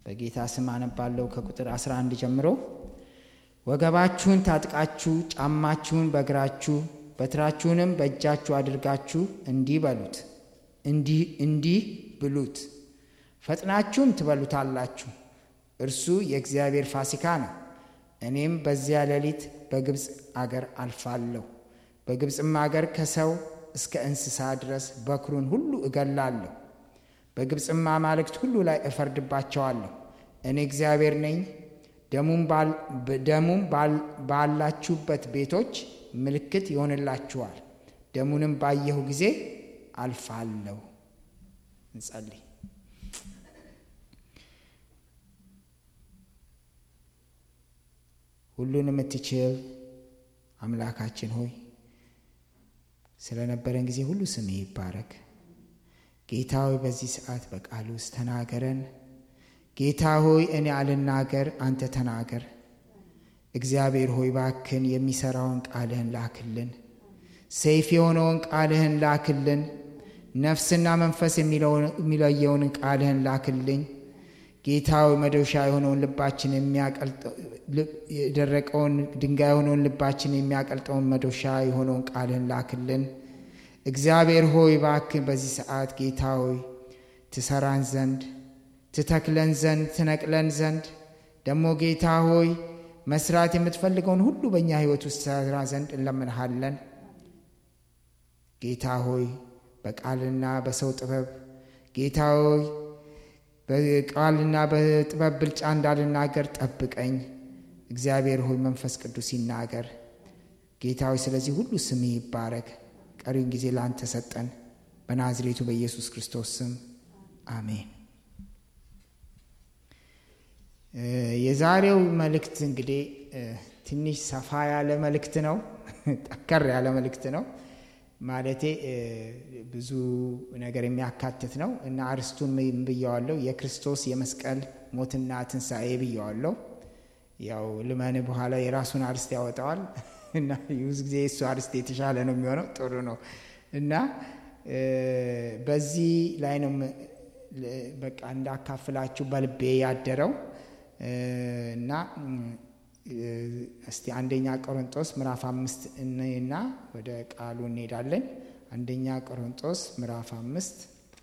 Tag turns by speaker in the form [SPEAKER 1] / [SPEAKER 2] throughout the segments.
[SPEAKER 1] በጌታ ስም አነባለሁ ከቁጥር 11 ጀምሮ። ወገባችሁን ታጥቃችሁ ጫማችሁን በእግራችሁ በትራችሁንም በእጃችሁ አድርጋችሁ እንዲህ ብሉት፣ ፈጥናችሁም ትበሉታላችሁ። እርሱ የእግዚአብሔር ፋሲካ ነው። እኔም በዚያ ሌሊት በግብፅ አገር አልፋለሁ። በግብፅም አገር ከሰው እስከ እንስሳ ድረስ በኩሩን ሁሉ እገላለሁ። በግብፅም አማልክት ሁሉ ላይ እፈርድባቸዋለሁ። እኔ እግዚአብሔር ነኝ። ደሙም ባላችሁበት ቤቶች ምልክት ይሆንላችኋል። ደሙንም ባየሁ ጊዜ አልፋለሁ። እንጸልይ። ሁሉን የምትችል አምላካችን ሆይ ስለነበረን ጊዜ ሁሉ ስምህ ይባረክ። ጌታ ሆይ በዚህ ሰዓት በቃል ውስጥ ተናገረን። ጌታ ሆይ እኔ አልናገር፣ አንተ ተናገር። እግዚአብሔር ሆይ ባክን የሚሰራውን ቃልህን ላክልን። ሰይፍ የሆነውን ቃልህን ላክልን። ነፍስና መንፈስ የሚለየውን ቃልህን ላክልኝ። ጌታ ሆይ መዶሻ የሆነውን ልባችን የሚያቀልጠው የደረቀውን ድንጋይ የሆነውን ልባችን የሚያቀልጠውን መዶሻ የሆነውን ቃልህን ላክልን። እግዚአብሔር ሆይ ባክን በዚህ ሰዓት ጌታ ሆይ ትሰራን ዘንድ ትተክለን ዘንድ ትነቅለን ዘንድ ደግሞ ጌታ ሆይ መስራት የምትፈልገውን ሁሉ በእኛ ሕይወት ውስጥ ሰራ ዘንድ እንለምንሃለን። ጌታ ሆይ በቃልና በሰው ጥበብ ጌታ ሆይ በቃልና በጥበብ ብልጫ እንዳልናገር ጠብቀኝ። እግዚአብሔር ሆይ መንፈስ ቅዱስ ይናገር። ጌታ ሆይ ስለዚህ ሁሉ ስምህ ይባረክ። ቀሪውን ጊዜ ላንተ ሰጠን። በናዝሬቱ በኢየሱስ ክርስቶስ ስም አሜን። የዛሬው መልእክት እንግዲህ ትንሽ ሰፋ ያለ መልእክት ነው። ጠንከር ያለ መልእክት ነው ማለቴ ብዙ ነገር የሚያካትት ነው እና አርስቱን ብየዋለሁ። የክርስቶስ የመስቀል ሞትና ትንሣኤ ብየዋለሁ። ያው ልመን በኋላ የራሱን አርስት ያወጣዋል እና ብዙ ጊዜ እሱ አርስት የተሻለ ነው የሚሆነው። ጥሩ ነው እና በዚህ ላይ ነው በቃ እንዳካፍላችሁ በልቤ ያደረው እና እስቲ አንደኛ ቆሮንቶስ ምዕራፍ 5 እና ወደ ቃሉ እንሄዳለን። አንደኛ ቆሮንቶስ ምዕራፍ 5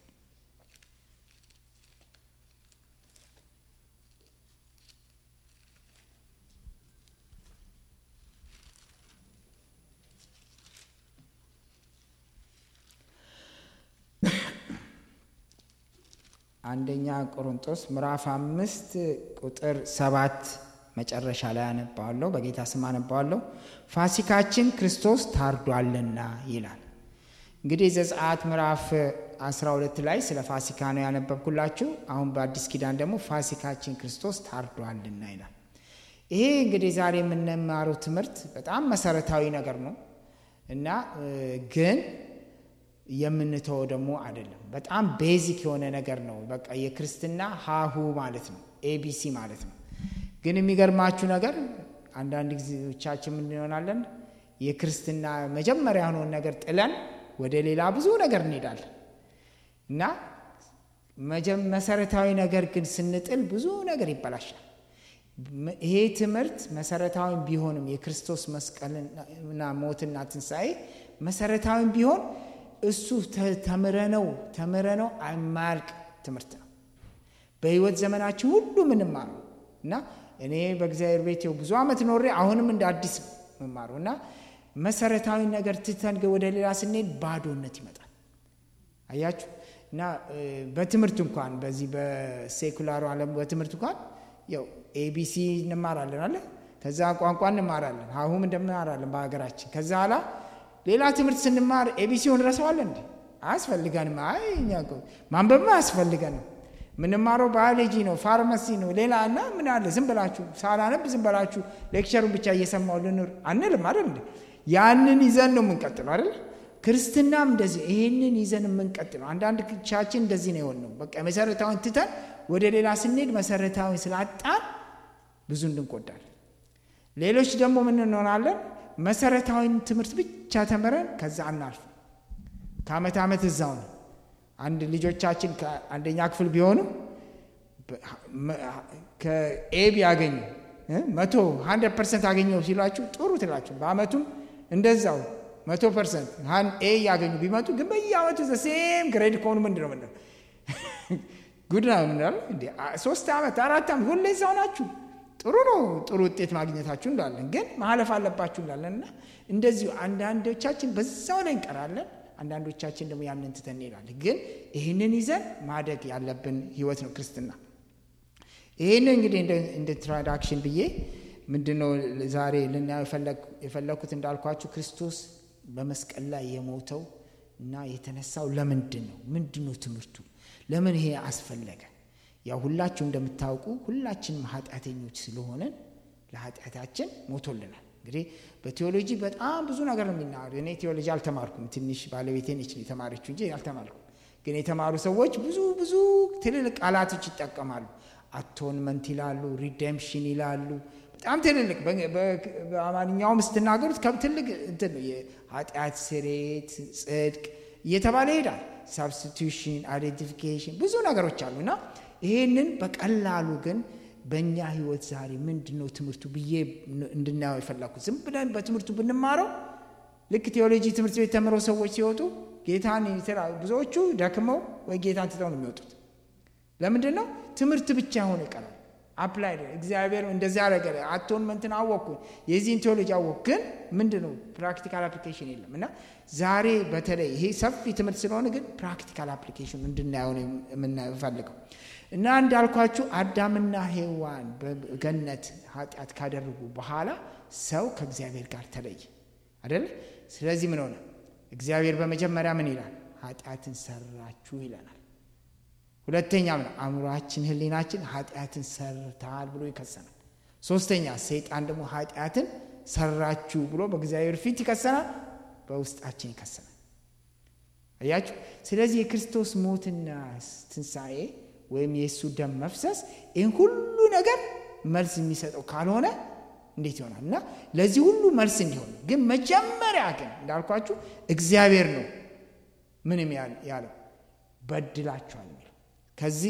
[SPEAKER 1] አንደኛ ቆሮንቶስ ምዕራፍ 5 ቁጥር 7 መጨረሻ ላይ አነባዋለሁ። በጌታ ስም አነባዋለሁ። ፋሲካችን ክርስቶስ ታርዷልና ይላል። እንግዲህ ዘጸአት ምዕራፍ 12 ላይ ስለ ፋሲካ ነው ያነበብኩላችሁ። አሁን በአዲስ ኪዳን ደግሞ ፋሲካችን ክርስቶስ ታርዷልና ይላል። ይሄ እንግዲህ ዛሬ የምንማረው ትምህርት በጣም መሰረታዊ ነገር ነው እና ግን የምንተው ደግሞ አይደለም። በጣም ቤዚክ የሆነ ነገር ነው። በቃ የክርስትና ሀሁ ማለት ነው፣ ኤቢሲ ማለት ነው። ግን የሚገርማችሁ ነገር አንዳንድ ጊዜዎቻችን ምን እንሆናለን? የክርስትና መጀመሪያ የሆነውን ነገር ጥለን ወደ ሌላ ብዙ ነገር እንሄዳለን እና መሰረታዊ ነገር ግን ስንጥል ብዙ ነገር ይበላሻል። ይሄ ትምህርት መሰረታዊ ቢሆንም የክርስቶስ መስቀልና ሞትና ትንሣኤ መሰረታዊ ቢሆን እሱ ተምረነው የማያልቅ ትምህርት ነው። በህይወት ዘመናችን ሁሉ ምንማረው እና እኔ በእግዚአብሔር ቤት ብዙ ዓመት ኖሬ አሁንም እንደ አዲስ መማረው እና መሰረታዊ ነገር ትተን ወደ ሌላ ስንሄድ ባዶነት ይመጣል። አያችሁ እና በትምህርት እንኳን በዚህ በሴኩላሩ ዓለም በትምህርት እንኳን ያው ኤቢሲ እንማራለን አለ። ከዛ ቋንቋ እንማራለን፣ አሁንም እንደምናራለን በአገራችን። ከዛ ኋላ ሌላ ትምህርት ስንማር ኤቢሲውን ረሳዋለን እንዴ? አያስፈልገንም። እኛ ማንበብማ አያስፈልገንም። ምንማረው ባዮሎጂ ነው፣ ፋርማሲ ነው፣ ሌላ እና ምን አለ ዝም ብላችሁ ሳላነብ ዝም ብላችሁ ሌክቸሩን ብቻ እየሰማው ልኑር አንልም አይደል? ያንን ይዘን ነው የምንቀጥለው አይደል? ክርስትናም እንደዚህ ይሄንን ይዘን የምንቀጥለው። አንዳንድ ቻችን እንደዚህ ነው የሆነው። በቃ መሰረታውን ትተን ወደ ሌላ ስንሄድ መሰረታውን ስላጣን ብዙ እንቆዳለን። ሌሎች ደግሞ ምን እንሆናለን? መሰረታዊን ትምህርት ብቻ ተምረን ከዛ እናልፍ። ከዓመት እዛው ነው። አንድ ልጆቻችን ከአንደኛ ክፍል ቢሆኑ ከኤ ቢያገኙ 100% አገኘው ሲሏችሁ ጥሩ ትላችሁ። በአመቱም እንደዛው 100% ኤ ያገኙ ቢመጡ ግን በየአመቱ ዘሴም ግሬድ ከሆኑ ምንድነው ጉድ ነው ምንድነው እንዴ? 3 አመት 4 አመት ሁሌ እዛው ናችሁ። ጥሩ ነው ጥሩ ውጤት ማግኘታችሁ እንዳለን ግን ማለፍ አለባችሁ እንዳለንና እንደዚሁ አንዳንዶቻችን በዛው ላይ እንቀራለን። አንዳንዶቻችን ደግሞ ያንን ትተን እንሄዳለን። ግን ይሄንን ይዘን ማደግ ያለብን ህይወት ነው ክርስትና። ይሄን እንግዲህ እንደ ኢንትሮዳክሽን ብዬ ምንድነው ዛሬ ልናየው የፈለኩት እንዳልኳችሁ ክርስቶስ በመስቀል ላይ የሞተው እና የተነሳው ለምንድን ነው? ምንድነው ትምህርቱ? ለምን ይሄ አስፈለገ? ያው ሁላችሁ እንደምታውቁ ሁላችንም ኃጢአተኞች ስለሆነን ለኃጢአታችን ሞቶልናል። እንግዲህ በቲዮሎጂ በጣም ብዙ ነገር ነው የሚናገረው። እኔ ቲዮሎጂ አልተማርኩም። ትንሽ ባለቤቴ ነች የተማረችው እንጂ አልተማርኩም። ግን የተማሩ ሰዎች ብዙ ትልልቅ ቃላቶች ይጠቀማሉ። አቶንመንት ይላሉ፣ ሪዴምፕሽን ይላሉ። በጣም ትልልቅ በአማርኛውም ስትናገሩት ከትልቅ እንትን ነው የኃጢአት ስርየት፣ ጽድቅ እየተባለ ይሄዳል። ሳብስቲቱሽን፣ አይዴንቲፊኬሽን ብዙ ነገሮች አሉና ይሄንን በቀላሉ ግን በእኛ ህይወት ዛሬ ምንድነው ትምህርቱ ብዬ እንድናየው የፈለኩት። ዝም ብለን በትምህርቱ ብንማረው ልክ ቲዮሎጂ ትምህርት ቤት ተምረው ሰዎች ሲወጡ ጌታን ብዙዎቹ ደክመው ወይ ጌታን ትተው ነው የሚወጡት። ለምንድነው? ትምህርት ብቻ ሆነ ይቀራል። አፕላይ እግዚአብሔር እንደዛ ያደረገ አቶንመንትን አወኩ የዚህን ቲዮሎጂ አወኩ ግን ምንድነው ፕራክቲካል አፕሊኬሽን የለም። እና ዛሬ በተለይ ይሄ ሰፊ ትምህርት ስለሆነ ግን ፕራክቲካል አፕሊኬሽን እንድናየው ነው የምንፈልገው። እና እንዳልኳችሁ አዳምና ሔዋን በገነት ኃጢአት ካደረጉ በኋላ ሰው ከእግዚአብሔር ጋር ተለየ አይደል? ስለዚህ ምን ሆነ? እግዚአብሔር በመጀመሪያ ምን ይላል? ኃጢአትን ሰራችሁ ይለናል። ሁለተኛ ምን? አእምሮአችን ህሊናችን ኃጢአትን ሰርተዋል ብሎ ይከሰናል። ሶስተኛ ሰይጣን ደግሞ ኃጢአትን ሰራችሁ ብሎ በእግዚአብሔር ፊት ይከሰናል፣ በውስጣችን ይከሰናል። አያችሁ? ስለዚህ የክርስቶስ ሞትና ትንሣኤ ወይም የሱ ደም መፍሰስ ይሄን ሁሉ ነገር መልስ የሚሰጠው ካልሆነ እንዴት ይሆናል? እና ለዚህ ሁሉ መልስ እንዲሆን ግን መጀመሪያ ግን እንዳልኳችሁ እግዚአብሔር ነው ምንም ያለው በድላችኋል የሚለው። ከዚህ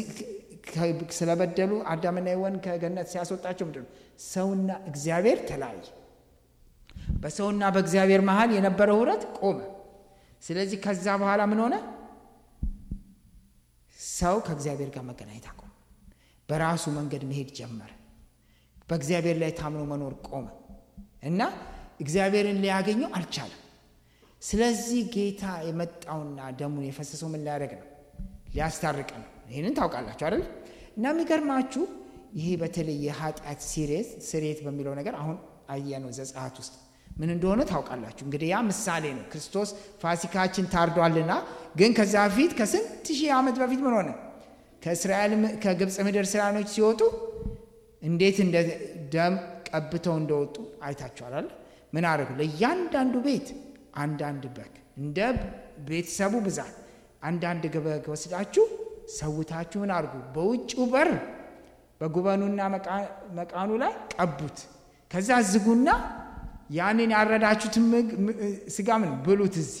[SPEAKER 1] ስለበደሉ አዳምና ሔዋን ከገነት ሲያስወጣቸው ምንድነው? ሰውና እግዚአብሔር ተለያየ። በሰውና በእግዚአብሔር መሃል የነበረው ህብረት ቆመ። ስለዚህ ከዛ በኋላ ምን ሆነ? ሰው ከእግዚአብሔር ጋር መገናኘት አቆመ። በራሱ መንገድ መሄድ ጀመረ። በእግዚአብሔር ላይ ታምኖ መኖር ቆመ እና እግዚአብሔርን ሊያገኘው አልቻለም። ስለዚህ ጌታ የመጣውና ደሙን የፈሰሰው ምን ሊያደርግ ነው? ሊያስታርቅ ነው። ይሄንን ታውቃላችሁ አይደል? እና የሚገርማችሁ ይሄ በተለይ የኃጢአት ስርየት በሚለው ነገር አሁን አየነው ዘጸአት ውስጥ ምን እንደሆነ ታውቃላችሁ። እንግዲህ ያ ምሳሌ ነው። ክርስቶስ ፋሲካችን ታርዷልና ግን ከዛ በፊት ከስንት ሺህ ዓመት በፊት ምን ሆነ? ከግብጽ ምድር እስራኤሎች ሲወጡ እንዴት እንደ ደም ቀብተው እንደወጡ አይታችኋል አይደል? ምን አደረጉ? ለእያንዳንዱ ቤት አንዳንድ በግ እንደ ቤተሰቡ ብዛት አንዳንድ በግ ወስዳችሁ ሰውታችሁ ምን አድርጉ? በውጭው በር በጉበኑና መቃኑ ላይ ቀቡት። ከዛ ዝጉና ያንን ያረዳችሁት ስጋ ምን ብሉት እዚህ።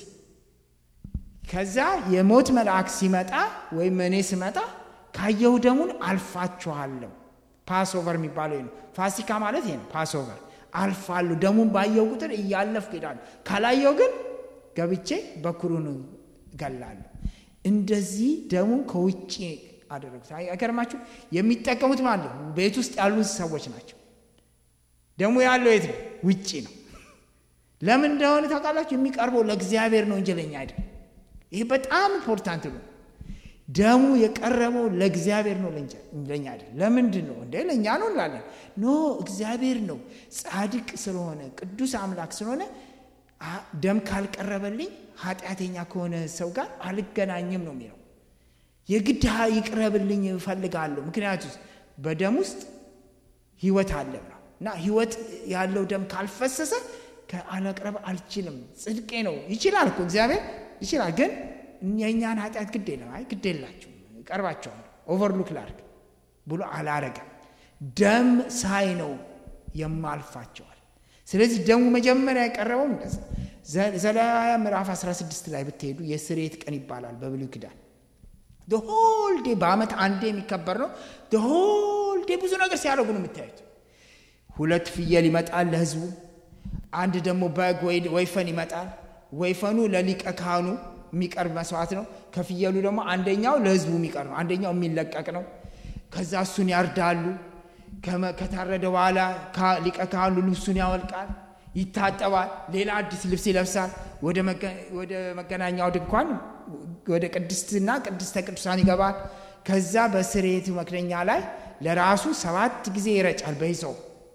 [SPEAKER 1] ከዛ የሞት መልአክ ሲመጣ ወይም እኔ ስመጣ ካየው ደሙን አልፋችኋለሁ። ፓስኦቨር የሚባለው ነው። ፋሲካ ማለት ይሄ ነው። ፓስኦቨር አልፋለሁ። ደሙን ባየው ቁጥር እያለፍኩ እሄዳለሁ። ካላየው ግን ገብቼ በኩሩን ገላለሁ። እንደዚህ ደሙን ከውጪ አደረጉት። አይገርማችሁ? የሚጠቀሙት ማለት ነው ቤት ውስጥ ያሉ ሰዎች ናቸው። ደሙ ያለው የት ነው? ውጪ ነው። ለምን እንደሆነ ታውቃላችሁ? የሚቀርበው ለእግዚአብሔር ነው እንጂ ለኛ አይደለም። ይሄ በጣም ኢምፖርታንት ነው። ደሙ የቀረበው ለእግዚአብሔር ነው ለኛ አይደለም። ለምንድን ነው እንዴ? ለኛ ነው እንላለን። ኖ እግዚአብሔር ነው። ጻድቅ ስለሆነ ቅዱስ አምላክ ስለሆነ ደም ካልቀረበልኝ ኃጢአተኛ ከሆነ ሰው ጋር አልገናኝም ነው የሚለው። የግድ ይቅረብልኝ እፈልጋለሁ። ምክንያቱም በደም ውስጥ ህይወት አለ ነው እና ህይወት ያለው ደም ካልፈሰሰ ከአለቅረብ አልችልም። ጽድቄ ነው። ይችላል እኮ እግዚአብሔር ይችላል። ግን የኛን ኃጢአት ግድ የለም። አይ ግድ የላችሁ ቀርባቸዋል ኦቨርሉክ ላርግ ብሎ አላረገም። ደም ሳይ ነው የማልፋቸዋል። ስለዚህ ደሙ መጀመሪያ የቀረበው እንደዛ ዘሌዋውያን ምዕራፍ 16 ላይ ብትሄዱ የስርየት ቀን ይባላል በብሉይ ኪዳን። the whole day በአመት አንዴ የሚከበር ነው። the whole day ብዙ ነገር ሲያደርጉ ነው የምታዩት። 2 ፍየል ይመጣል ለህዝቡ፣ አንድ ደግሞ በግ ወይፈን ይመጣል። ወይፈኑ ለሊቀ ካህኑ የሚቀርብ መስዋዕት ነው። ከፍየሉ ደግሞ አንደኛው ለህዝቡ የሚቀርብ ነው፣ አንደኛው የሚለቀቅ ነው። ከዛ እሱን ያርዳሉ። ከታረደ በኋላ ሊቀ ካህኑ ልብሱን ያወልቃል፣ ይታጠባል፣ ሌላ አዲስ ልብስ ይለብሳል። ወደ መገናኛው ድንኳን ወደ ቅድስትና ቅድስተ ቅዱሳን ይገባል። ከዛ በስርየቱ መክደኛ ላይ ለራሱ 7 ጊዜ ይረጫል በይዞ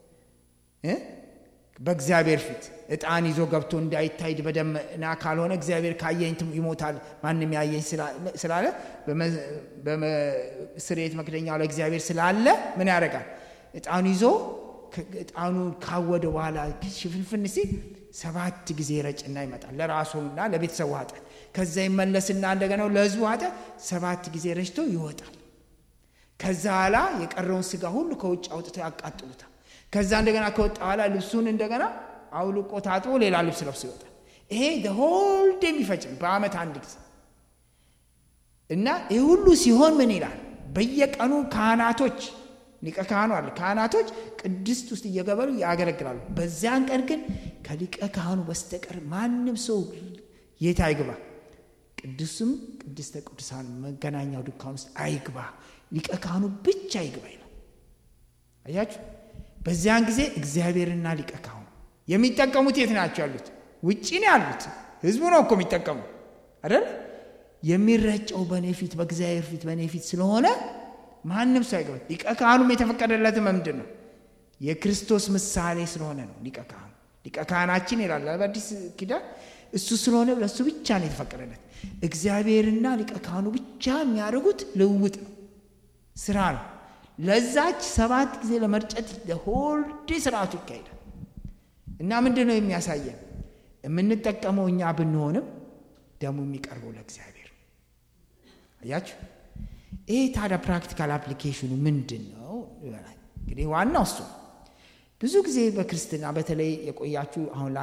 [SPEAKER 1] በእግዚአብሔር ፊት ዕጣን ይዞ ገብቶ እንዳይታይ በደምና ካልሆነ እግዚአብሔር ካየኝ ይሞታል ማንንም ያየኝ ስላለ በስርየት መክደኛው ላይ እግዚአብሔር ስላለ ምን ያደርጋል? ዕጣኑ ይዞ ዕጣኑ ካወደ በኋላ ሽፍንፍን ሲል 7 ጊዜ ይረጭና ይመጣል ለራሱና ለቤተሰቡ ኃጢአት። ከዛ ይመለስና እንደገና ለህዝቡ ኃጢአት 7 ጊዜ ረጭቶ ይወጣል። ከዛ ኋላ የቀረውን ስጋ ሁሉ ከውጭ አውጥተው ያቃጥሉታል። ከዛ እንደገና ከወጣ በኋላ ልብሱን እንደገና አውልቆ ታጥቦ ሌላ ልብስ ለብሶ ይወጣል። ይሄ the whole day የሚፈጅ በአመት አንድ ጊዜ እና ይሄ ሁሉ ሲሆን ምን ይላል? በየቀኑ ካህናቶች ሊቀ ካህኑ አለ፣ ካህናቶች ቅድስት ውስጥ እየገበሉ ያገለግላሉ። በዚያን ቀን ግን ከሊቀ ካህኑ በስተቀር ማንም ሰው የት አይግባ? ቅዱስም ቅድስተ ቅዱሳን መገናኛው ድንኳን ውስጥ አይግባ፣ ሊቀ ካህኑ ብቻ ይግባ ይላል። አያችሁ? በዚያን ጊዜ እግዚአብሔርና ሊቀ ካህኑ የሚጠቀሙት የት ናቸው ያሉት? ውጪ ነው ያሉት። ህዝቡ ነው እኮ የሚጠቀሙ አይደል? የሚረጨው በኔ ፊት በእግዚአብሔር ፊት በኔ ፊት ስለሆነ ማንም ሰው አይገባ። ሊቀ ካህኑም የተፈቀደለት ምንድን ነው? የክርስቶስ ምሳሌ ስለሆነ ነው። ሊቀ ካህናችን ይላል በአዲስ ኪዳን እሱ ስለሆነ ለሱ ብቻ ነው የተፈቀደለት። እግዚአብሔርና ሊቀ ካህኑ ብቻ የሚያደርጉት ልውውጥ ነው፣ ስራ ነው። ለዛች 7 ጊዜ ለመርጨት ለሆል ዴይ ስርዓቱ ይካሄዳል። እና ምንድነው የሚያሳየን? የምንጠቀመው እኛ ብንሆንም ደሙ የሚቀርበው ለእግዚአብሔር። አያችሁ? ይሄ ታዲያ ፕራክቲካል አፕሊኬሽኑ ምንድነው? እንግዲህ ዋናው እሱ ብዙ ጊዜ በክርስትና በተለይ የቆያችሁ አሁን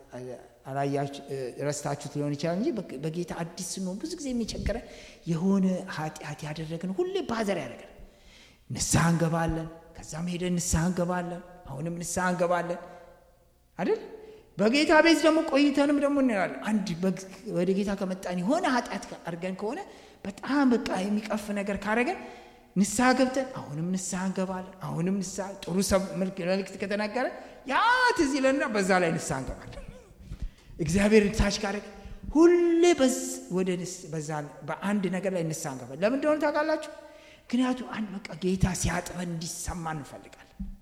[SPEAKER 1] አላያችሁ ረስታችሁት ሊሆን ይችላል እንጂ በጌታ አዲስ ነው ብዙ ጊዜ የሚቸገረ የሆነ ኃጢአት ያደረግን ሁሌ ባዘር ያደረገን ንስሐ እንገባለን፣ ከዛም ሄደን ንስሐ እንገባለን፣ አሁንም ንስሐ እንገባለን አይደል? በጌታ ቤት ደግሞ ቆይተንም ደግሞ እንላለን። አንድ ወደ ጌታ ከመጣን የሆነ ኃጢአት አድርገን ከሆነ በጣም በቃ የሚቀፍ ነገር ካደረገን ንስሐ ገብተን አሁንም ንስሐ እንገባለን፣ አሁንም ንስሐ ጥሩ ሰብ መልእክት ከተናገረ ያ ትዝ ይለንና በዛ ላይ ንስሐ እንገባለን። እግዚአብሔር ታች ካደረገ ሁሌ በዛ በአንድ ነገር ላይ ንስሐ እንገባለን። ለምን እንደሆነ ታውቃላችሁ? ምክንያቱም አንድ በቃ ጌታ ሲያጥበን እንዲሰማን እንፈልጋለን።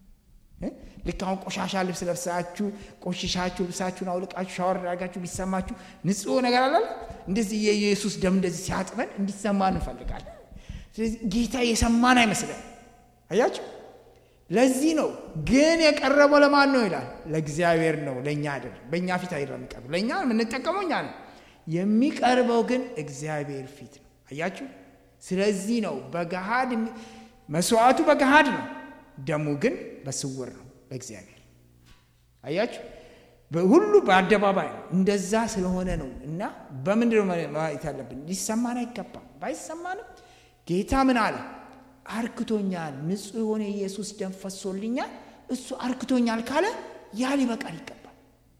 [SPEAKER 1] ልክ አሁን ቆሻሻ ልብስ ለብሳችሁ ቆሽሻችሁ ልብሳችሁን አውልቃችሁ ሻወር አድርጋችሁ ቢሰማችሁ ንጹህ ነገር አለ። እንደዚህ የኢየሱስ ደም እንደዚህ ሲያጥበን እንዲሰማን እንፈልጋለን። ስለዚህ ጌታ የሰማን አይመስልም። አያችሁ? ለዚህ ነው ግን የቀረበው ለማን ነው ይላል? ለእግዚአብሔር ነው፣ ለኛ አይደል። በእኛ ፊት አይደለም የሚቀርበው። ለኛ የምንጠቀመው እኛ ነው፣ የሚቀርበው ግን እግዚአብሔር ፊት ነው። አያችሁ? ስለዚህ ነው በገሃድ መስዋዕቱ በገሃድ ነው፣ ደሙ ግን በስውር ነው በእግዚአብሔር። አያችሁ? ሁሉ በአደባባይ ነው። እንደዛ ስለሆነ ነው እና በምንድነው ማለት ያለብን? ሊሰማን አይገባም። ባይሰማንም ጌታ ምን አለ? አርክቶኛል፣ ንጹህ የሆነ ኢየሱስ ደም ፈሶልኛል፣ እሱ አርክቶኛል ካለ ያ ሊበቃል ይገባል።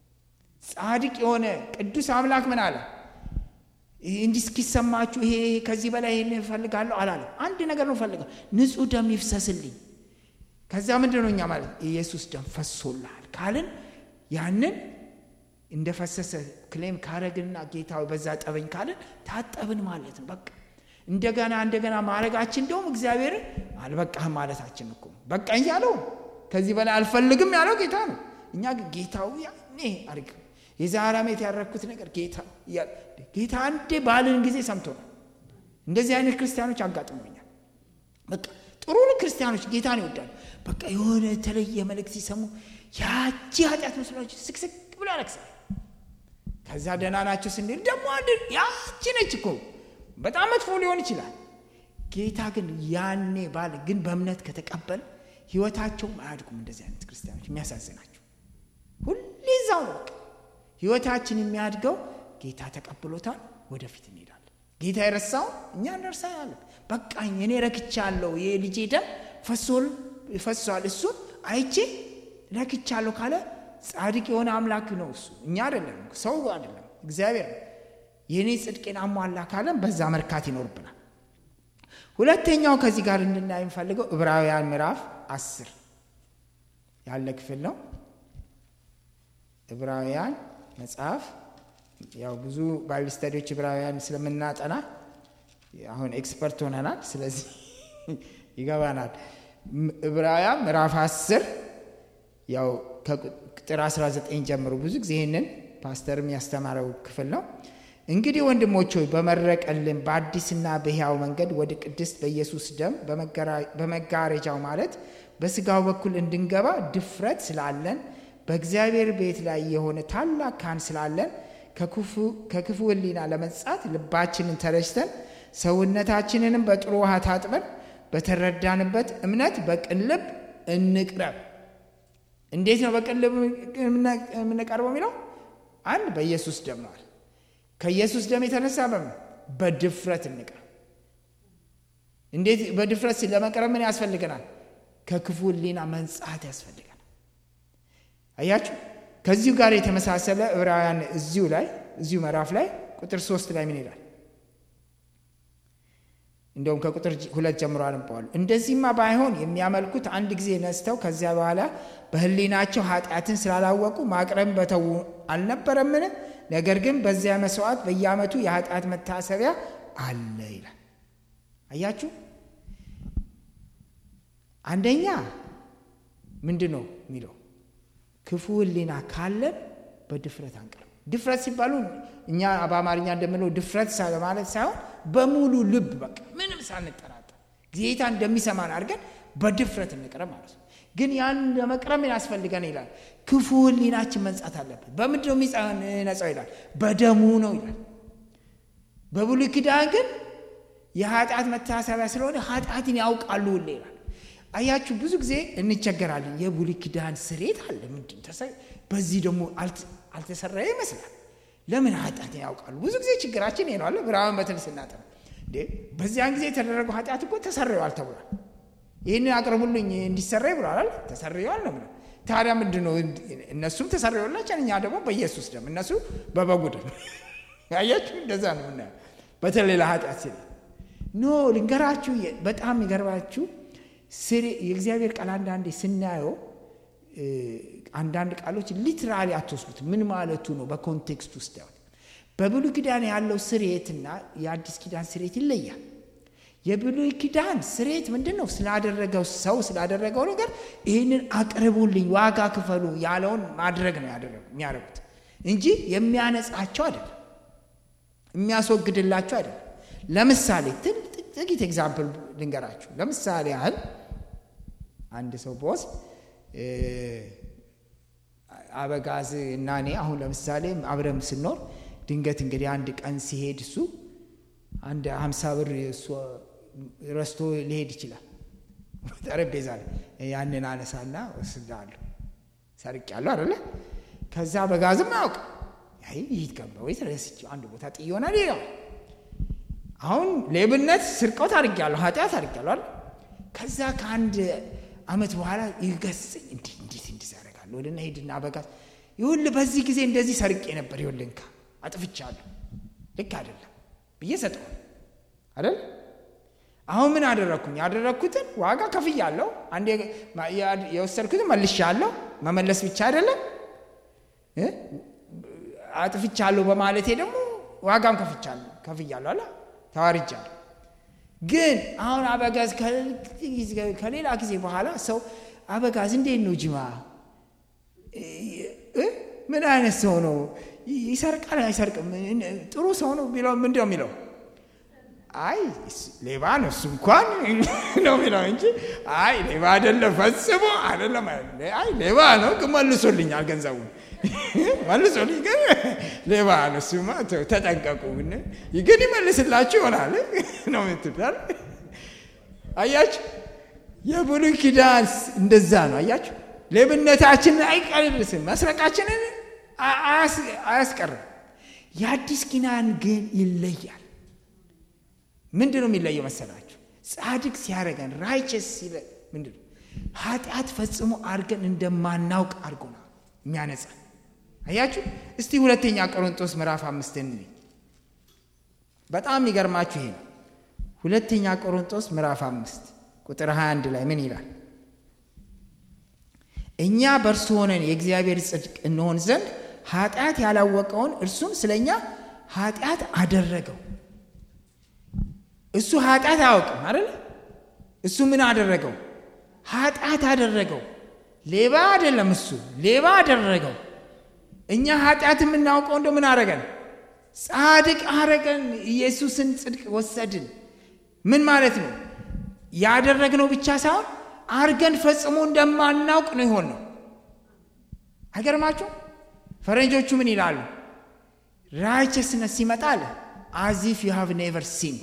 [SPEAKER 1] ጻድቅ የሆነ ቅዱስ አምላክ ምን አለ? እንዲህ እስኪሰማችሁ ይሄ ከዚህ በላይ እፈልጋለሁ አላለም። አንድ ነገር ነው ፈልጋለሁ፣ ንጹህ ደም ይፍሰስልኝ። ከዛ ምንድነው እኛ ማለት ኢየሱስ ደም ፈሶልሃል ካልን ያንን እንደፈሰሰ ክሌም ካረግና ጌታው በዛ ጠበኝ ካልን ታጠብን ማለት ነው። በቃ እንደገና ማረጋችን እንደውም እግዚአብሔር አልበቃህም ማለታችን እኮ በቃኝ ያለው ከዚህ በላይ አልፈልግም ያለው ጌታ ነው። እኛ ጌታው ያኔ አርግ የዛሬ ዓመት ያረኩት ነገር ጌታ አንዴ ባልን ጊዜ ሰምቶ ነው። እንደዚህ አይነት ክርስቲያኖች አጋጥመውኛል። በቃ ጥሩ ክርስቲያኖች ጌታን ይወዳሉ። በቃ የሆነ ተለየ መልእክት ሲሰሙ ያቺ ኃጢአት መስሏቸው ስክስክ ብሎ ያለቅሳል። ከዛ ደህና ናቸው ስንል ደግሞ አንድ ያቺ ነች እኮ በጣም መጥፎ ሊሆን ይችላል። ጌታ ግን ያኔ ባል ግን በእምነት ከተቀበል ህይወታቸው አያድጉም። እንደዚህ አይነት ክርስቲያኖች የሚያሳዝናቸው ሁሌ እዛው ነው። ህይወታችን የሚያድገው ጌታ ተቀብሎታል፣ ወደፊት እንሄዳለን። ጌታ የረሳው እኛ እንረሳለን። በቃኝ እኔ ረክቻለሁ የልጄ ደም ፈሷል እሱን አይቼ ረክቻለሁ ካለ ጻድቅ የሆነ አምላክ ነው እሱ። እኛ አይደለም ሰው አይደለም እግዚአብሔር ነው። የኔ ጽድቄን አሟላ ካለን በዛ መርካት ይኖርብናል። ሁለተኛው ከዚህ ጋር እንድናይ የምፈልገው ዕብራውያን ምዕራፍ 10 ያለ ክፍል ነው። ዕብራውያን መጽሐፍ ያው ብዙ ባይብል ስተዲዎች ዕብራውያን ስለምናጠና አሁን ኤክስፐርት ሆነናል። ስለዚህ ይገባናል። ዕብራውያን ምዕራፍ 10 ያው ከቁጥር 19 ጀምሮ ብዙ ጊዜ ይሄንን ፓስተርም ያስተማረው ክፍል ነው። እንግዲህ ወንድሞች ሆይ በመረቀልን በአዲስና በሕያው መንገድ ወደ ቅድስት በኢየሱስ ደም በመጋረጃው ማለት በሥጋው በኩል እንድንገባ ድፍረት ስላለን በእግዚአብሔር ቤት ላይ የሆነ ታላቅ ካህን ስላለን ከክፉ ሕሊና ለመንጻት ልባችንን ተረጭተን ሰውነታችንንም በጥሩ ውሃ ታጥበን በተረዳንበት እምነት በቅን ልብ እንቅረብ። እንዴት ነው በቅን ልብ የምንቀርበው የሚለው? አንድ በኢየሱስ ደም ነው። ከኢየሱስ ደም የተነሳ በድፍረት እንቅረብ። እንዴት በድፍረት ለመቅረብ ምን ያስፈልገናል? ከክፉ ሕሊና መንጻት ያስፈልገናል። አያችሁ ከዚሁ ጋር የተመሳሰለ ዕብራውያን እዚሁ ምዕራፍ ላይ ቁጥር 3 ላይ ምን ይላል? እንደውም ከቁጥር 2 ጀምሮ አንባዋል። እንደዚህማ ባይሆን የሚያመልኩት አንድ ጊዜ ነስተው ከዚያ በኋላ በሕሊናቸው ኃጢአትን ስላላወቁ ማቅረብ በተው አልነበረምን? ነገር ግን በዚያ መስዋዕት በየዓመቱ የኃጢአት መታሰቢያ አለ ይላል። አያችሁ አንደኛ ምንድነው የሚለው? ክፉ ሕሊና ካለን በድፍረት አንቀርብ። ድፍረት ሲባሉ እኛ በአማርኛ እንደምንለው ድፍረት ማለት ሳይሆን በሙሉ ልብ በቃ ምንም ሳንጠራጠር ጌታ እንደሚሰማን አድርገን በድፍረት እንቅረብ ማለት ነው። ግን ያን ለመቅረብ ያስፈልገን ይላል ክፉ ሕሊናችን መንጻት አለበት። በምንድነው የሚነጻው ይላል? በደሙ ነው ይላል። በብሉይ ኪዳን ግን የኃጢአት መታሰቢያ ስለሆነ ኃጢአትን ያውቃሉ ይላል። አያችሁ ብዙ ጊዜ እንቸገራለን። የብሉይ ኪዳን ስርየት አለ ምንድን ተሰይ በዚህ ደግሞ አልተሰራየ ይመስላል። ለምን ኃጢአትን ያውቃሉ? ብዙ ጊዜ ችግራችን ይሄ ነው አለ ብራውን በትንሽ እናጠና እንዴ በዚያን ጊዜ የተደረገው ኃጢአት እኮ ተሰረየዋል ተብሏል። ይሄንን አቅርቡልኝ እንዲሰረይ ብሏል። ተሰረየዋል ነው። ታዲያ ምንድነው? እነሱም ተሰረየዋላችሁ እኛ ደግሞ በኢየሱስ ደም እነሱ በበጉ ደም። አያችሁ እንደዛ ነው እና በተለይ ለኃጢአት ሲል ልንገራችሁ በጣም ይገርባችሁ የእግዚአብሔር ቃል አንዳንዴ ስናየው አንዳንድ ቃሎች ሊትራሊ አትወስዱት ምን ማለቱ ነው በኮንቴክስት ውስጥ ያው በብሉይ ኪዳን ያለው ስርየትና የአዲስ ኪዳን ስርየት ይለያል። የብሉይ ኪዳን ስርየት ምንድነው? ስላደረገው ነገር ይሄንን አቅርቡልኝ ዋጋ ክፈሉ ያለውን ማድረግ ነው የሚያደርጉት እንጂ የሚያነጻቸው አይደለም፣ የሚያስወግድላቸው አይደለም። ለምሳሌ ጥቂት ኤግዛምፕል ልንገራችሁ። ለምሳሌ ያህል አንድ ሰው ቦስ አበጋዝ እና እኔ አሁን ለምሳሌ አብረን ስንኖር ድንገት እንግዲህ አንድ ቀን ሲሄድ እሱ አንድ 50 ብር እሱ ረስቶ ሊሄድ ይችላል። ጠረጴዛ ላይ ያንን አነሳና ወስዳለሁ ሰርቄያለሁ አይደለ? ከዛ በጋዝም አውቅ ይሄድ ገባ ወይ ተረስቼ አንድ ቦታ ጥዮናል ይላል። አሁን ሌብነት ስርቆት አድርጌያለሁ ኃጢአት አድርጌያለሁ አይደል? ከዛ ከአንድ አመት በኋላ ይገስጽኝ እንዴት ያደርጋለሁ ወደና ሄድና በጋዝ ይሁን በዚህ ጊዜ እንደዚህ ሰርቄ ነበር ይሁንልንካ አጥፍቻለሁ ልክ አይደለም ብዬ ሰጠው አይደል? አሁን ምን አደረኩኝ? ያደረኩትን ዋጋ ከፍያለሁ። አንዴ የወሰድኩትን መልሻለሁ። መመለስ ብቻ አይደለም አጥፍቻለሁ በማለቴ ደግሞ ዋጋም ከፍያለሁ አለ ተዋርጃለሁ። ግን አሁን አበጋዝ ከሌላ ጊዜ በኋላ ሰው አበጋዝ እንዴት ነው ጅማ ምን አይነት ሰው ነው? ይሰርቃል አይሰርቅም? ጥሩ ሰው ነው ቢለው ምንድነው የሚለው? አይ ሌባ ነው እሱ እንኳን ነው የሚለው እንጂ አይ ሌባ አይደለም ፈጽሞ አይደለም። አይ ሌባ ነው ግን መልሶልኛል ገንዘቡን መልሶልኝ ግን ሌባ ነው እሱማ ተጠንቀቁ ግን ይመልስላችሁ ይሆናል ነው የምትባል። አያችሁ የብሉይ ኪዳን እንደዛ ነው። አያችሁ ሌብነታችንን አይቀርልስም፣ መስረቃችንን አያስቀርም። የአዲስ ኪዳን ግን ይለያል። ምንድነው የሚለየው መሰላችሁ? ጻድቅ ሲያረጋን righteous ምንድነው? ኃጢአት ፈጽሞ አርገን እንደማናውቅ አርጎና የሚያነጻ። አያችሁ? እስቲ ሁለተኛ ቆሮንቶስ ምዕራፍ 5 እንይ። በጣም ይገርማችሁ ይሄ ነው። ሁለተኛ ቆሮንቶስ ምዕራፍ 5 ቁጥር 21 ላይ ምን ይላል? እኛ በእርሱ ሆነን የእግዚአብሔር ጽድቅ እንሆን ዘንድ ኃጢአት ያላወቀውን እርሱን ስለኛ ኃጢአት አደረገው። እሱ ኃጢአት አያውቅም አይደል? እሱ ምን አደረገው? ኃጢአት አደረገው። ሌባ አይደለም እሱ፣ ሌባ አደረገው። እኛ ኃጢአት የምናውቀው እንደው ምን አረገን? ጻድቅ አረገን። ኢየሱስን ጽድቅ ወሰድን። ምን ማለት ነው? ያደረግነው ብቻ ሳይሆን አርገን ፈጽሞ እንደማናውቅ ነው የሆነው። አይገርማችሁ? ፈረንጆቹ ምን ይላሉ? righteousness ይመጣል as if you have never sinned.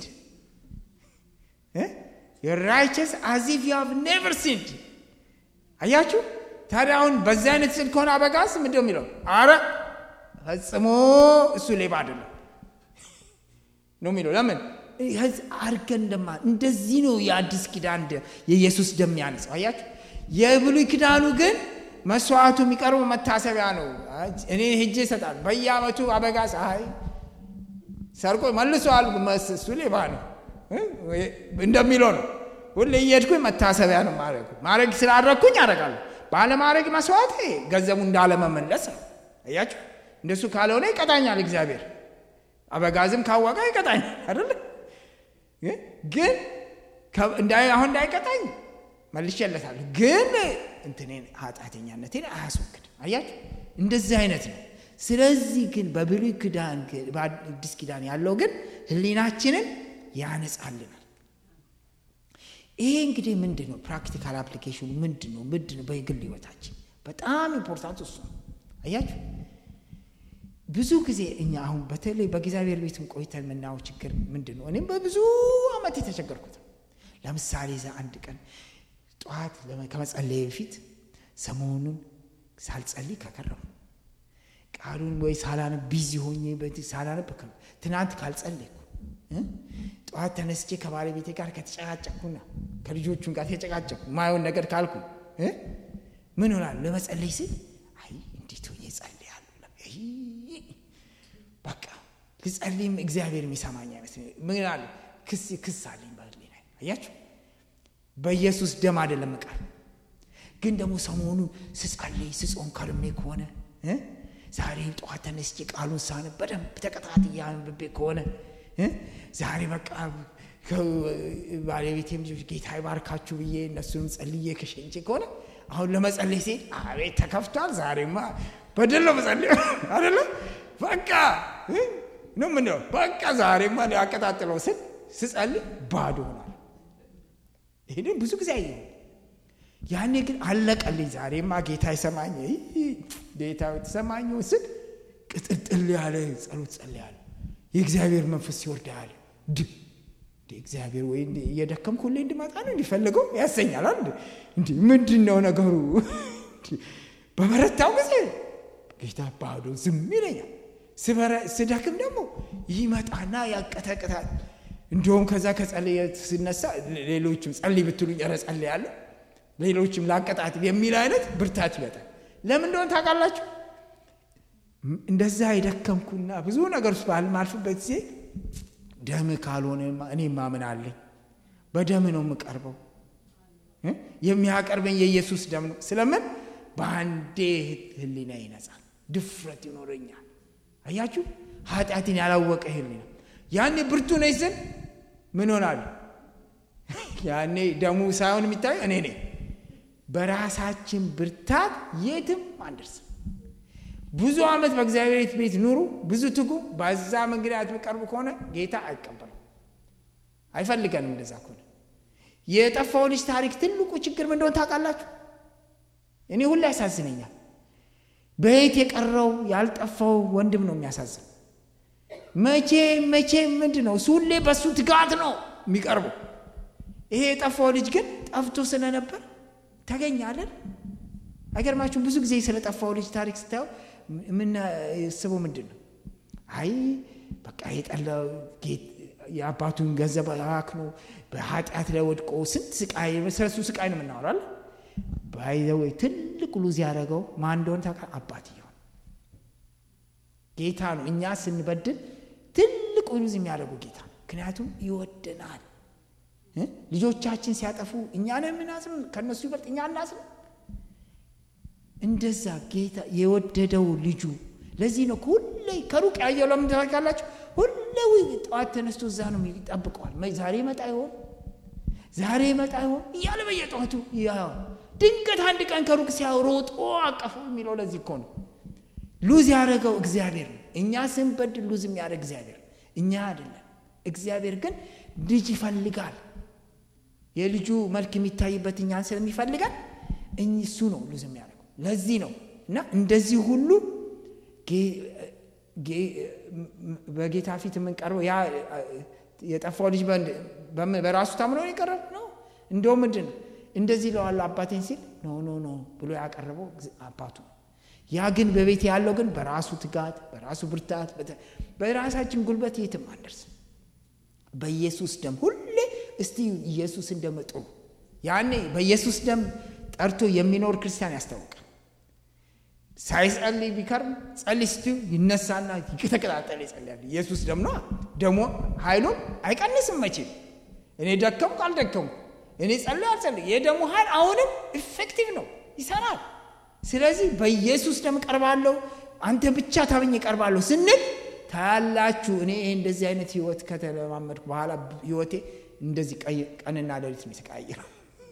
[SPEAKER 1] you're righteous as if you have never sinned. አያችሁ? ታዲያ አሁን በዛ አይነት ጽድቅ ሆነ አበጋስ ምንድነው የሚለው? አረ ፈጽሞ እሱ ሌባ አይደለም ነው የሚለው። ለምን? አርገን እንደዚህ ነው የአዲስ ኪዳን የኢየሱስ ደም ያነጻው። አያችሁ? የብሉይ ኪዳኑ ግን መስዋዕቱ የሚቀርበው መታሰቢያ ነው። እኔ ሄጄ ይሰጣል በየዓመቱ አበጋስ አይ ሰርቆ መልሷል እሱ ሌባ ነው እንደሚለው ነው። ሁሌ እየሄድኩኝ መታሰቢያ ነው ማረግ ስላደረኩኝ አደርጋለሁ። ባለማረግ መስዋዕት ገንዘቡ እንዳለመመለስ ነው። አያችሁ? እንደሱ ካልሆነ ይቀጣኛል እግዚአብሔር። አበጋዝም ካወቀ ይቀጣኛል አይደል? ግን አሁን እንዳይቀጣኝ መልሼለታለሁ። ግን እንትኔን ኃጢአተኛነቴን አያስወግድም። አያችሁ? እንደዚህ አይነት ነው። ስለዚህ ግን በብሉይ ኪዳን በአዲስ ኪዳን ያለው ግን ህሊናችንን ያነጻልናል። ይሄ እንግዲህ ምንድነው ፕራክቲካል አፕሊኬሽኑ? ምንድነው በግል ህይወታችን በጣም ኢምፖርታንት እሱ ነው። አያችሁ? ብዙ ጊዜ እኛ አሁን በተለይ በእግዚአብሔር ቤትም ቆይተን የምናየው ችግር ምንድነው? እኔም በብዙ አመት የተቸገርኩት። ለምሳሌ አንድ ቀን ጧት ከመጸለይ በፊት ሰሞኑን ሳልጸልይ ከከረሙ ቃሉን ወይ ሳላነብ ቢዚ ሆኜ ሳላነብ ትናንት ካልጸለይኩ ጧት ተነስቼ ከባለቤቴ ጋር ከተጨቃጨቅኩና ከልጆቹም ጋር ተጨቃጨቅኩ ማይሆን ነገር ካልኩ ምን ሆናል? ለመጸለይ ሲል አይ እንዴት ሆኜ ጸልያለሁ በቃ ልጸልይም እግዚአብሔር የሚሰማኝ አይመስልም። ምን አለ? ክስ አለኝ ባለኝ። አያችሁ? በኢየሱስ ደም አይደለም ቃል ግን ደግሞ ሰሞኑን ስጸልይ ስጾም ከርሜ ከሆነ ዛሬ ጧት ተነስቼ ቃሉን ሳነብ በደንብ ተከታትዬ አንብቤ ከሆነ ዛሬ በቃ ባለቤቴም ጌታ ይባርካችሁ ብዬ እነሱንም ጸልዬ ከሸንቼ ከሆነ አሁን ለመጸለይ ሲል አቤት ተከፍቷል ዛሬማ በደል ነው መጸለይ አይደለ? በቃ ነው ምን ነው በቃ ዛሬማ ያቀጣጥለው ስጸልይ ባዶ ሆኗል። ይሄ ብዙ ጊዜ አይደለም። ያኔ ግን አለቀልኝ። ዛሬማ ጌታ ይሰማኝ ጌታ ይሰማኝ ወስድ ቅጥጥል ያለ ጸሎት ጸልያለሁ። የእግዚአብሔር መንፈስ ይወርዳል። እግዚአብሔር ወይ እየደከምኩ ሁሌ እንድመጣ ነው እንዲፈልገው ያሰኛል አይደል? እንዴ ምንድነው ነገሩ? በበረታው ጊዜ ጌታ ባዶ ዝም ይለኛል። ስደክም ደግሞ ይመጣና ያቀጠቅጣል። እንደውም ከዛ ከጸለየ ሲነሳ ሌሎችም ጸልይ ብትሉኝ እጸልያለሁ ሌሎችም ላቀጣት የሚል አይነት ብርታት ይመጣል። ለምን እንደሆነ ታውቃላችሁ? እንደዛ ይደከምኩና ብዙ ነገር ባልማልፍበት ጊዜ ደም ካልሆነ እኔ ማምን አለኝ። በደም ነው የምቀርበው። የሚያቀርበኝ የኢየሱስ ደም ነው። ስለምን በአንዴ ህሊና ይነጻል፣ ድፍረት ይኖረኛል። አያችሁ? ኃጢአትን ያላወቀ ህሊና ያኔ ብርቱ ነኝ ስል ምን ሆናል? ያኔ ደሙ ሳይሆን የሚታየው እኔ ነኝ። በራሳችን ብርታት የትም አንደርስም። ብዙ አመት በእግዚአብሔር ቤት ኑሩ፣ ብዙ ትጉ። በዛ መንገድ በቀርቡ ከሆነ ጌታ አይቀበልም፣ አይፈልገንም። እንደዛ ከሆነ የጠፋው ልጅ ታሪክ ትልቁ ችግር ምን እንደሆነ ታውቃላችሁ? እኔ ሁሉ ያሳዝነኛል። በየት የቀረው ያልጠፋው ወንድም ነው የሚያሳዝነው። መቼ ምንድነው ሁሌ በሱ ትጋት ነው የሚቀርበው። ይሄ የጠፋው ልጅ ግን ጠፍቶ ስለነበር ተገኘ አይደል? አይገርማችሁም? ብዙ ጊዜ ስለጠፋው ልጅ ታሪክ ስታዩ ምን ስቡ ምንድነው? አይ በቃ የጠላው የአባቱን ገንዘብ አክኖ በኃጢአት ላይ ወድቆ ስንት ስቃይ ስለሱ ስቃይ ነው የምናወራው። ባይዘው ትልቅ ሉዝ ያደረገው ማን እንደሆነ ታውቃለህ? አባትየው ጌታ ነው። እኛ ስንበድል ትልቅ ሉዝ የሚያደርገው ጌታ ነው። ምክንያቱም ይወደናል። ልጆቻችን ሲያጠፉ እኛ ነን የምናዝነው፣ ከነሱ ይበልጥ እኛ እናዝነው። እንደዛ ጌታ የወደደው ልጁ። ለዚህ ነው ሁሌ ከሩቅ ያየው። ለምን ታውቃላችሁ? ሁሌ ጠዋት ተነስቶ እዛ ነው ይጠብቀዋል። ዛሬ መጣ ይሆን ዛሬ መጣ ይሆን እያለ በየጠዋቱ ያው ድንገት አንድ ቀን ከሩቅ ሲያሮጦ አቀፈው የሚለው ለዚህ እኮ ነው። ሉዝ ያደረገው እግዚአብሔር ነው። እኛ ስንበድል ሉዝ የሚያደርግ እግዚአብሔር እኛ አይደለም። እግዚአብሔር ግን ልጅ ይፈልጋል። የልጁ መልክ የሚታይበት እኛን ስለሚፈልጋል እሱ ነው ሉዝ የሚያደርገው። ለዚህ ነው እና እንደዚህ ሁሉ በጌታ ፊት የምንቀርበው ያ የጠፋው ልጅ በራሱ ታምኖ ይቀርብ ነው። እንደውም ምንድነው እንደዚህ ለዋለ አባቴን ሲል ኖ ብሎ ያቀረበው አባቱ። ያ ግን በቤት ያለው ግን በራሱ ትጋት፣ በራሱ ብርታት፣ በራሳችን ጉልበት የትም አንደርስም። በኢየሱስ ደም ሁሌ እስቲ ኢየሱስ እንደመጡ ያኔ በኢየሱስ ደም ጠርቶ የሚኖር ክርስቲያን ያስታውቃል። ሳይጸልይ ቢከርም ጸልይስቱ ይነሳና ይከተከታተል ይጸልያል። ኢየሱስ ደም ነው። ደሞ ኃይሉን አይቀንስም መቼም። እኔ ደከምኩ አልደከምኩ፣ እኔ ጸልይ አልጸልይ፣ የደሙ ኃይል አሁንም ኢፌክቲቭ ነው፣ ይሰራል። ስለዚህ በኢየሱስ ደም ቀርባለሁ፣ አንተ ብቻ ታምኝ ቀርባለሁ ስንል ታያላችሁ። እኔ እንደዚህ አይነት ህይወት ከተለማመድኩ በኋላ ህይወቴ እንደዚህ ቀንና ሌሊት ነው የተቀያየረው።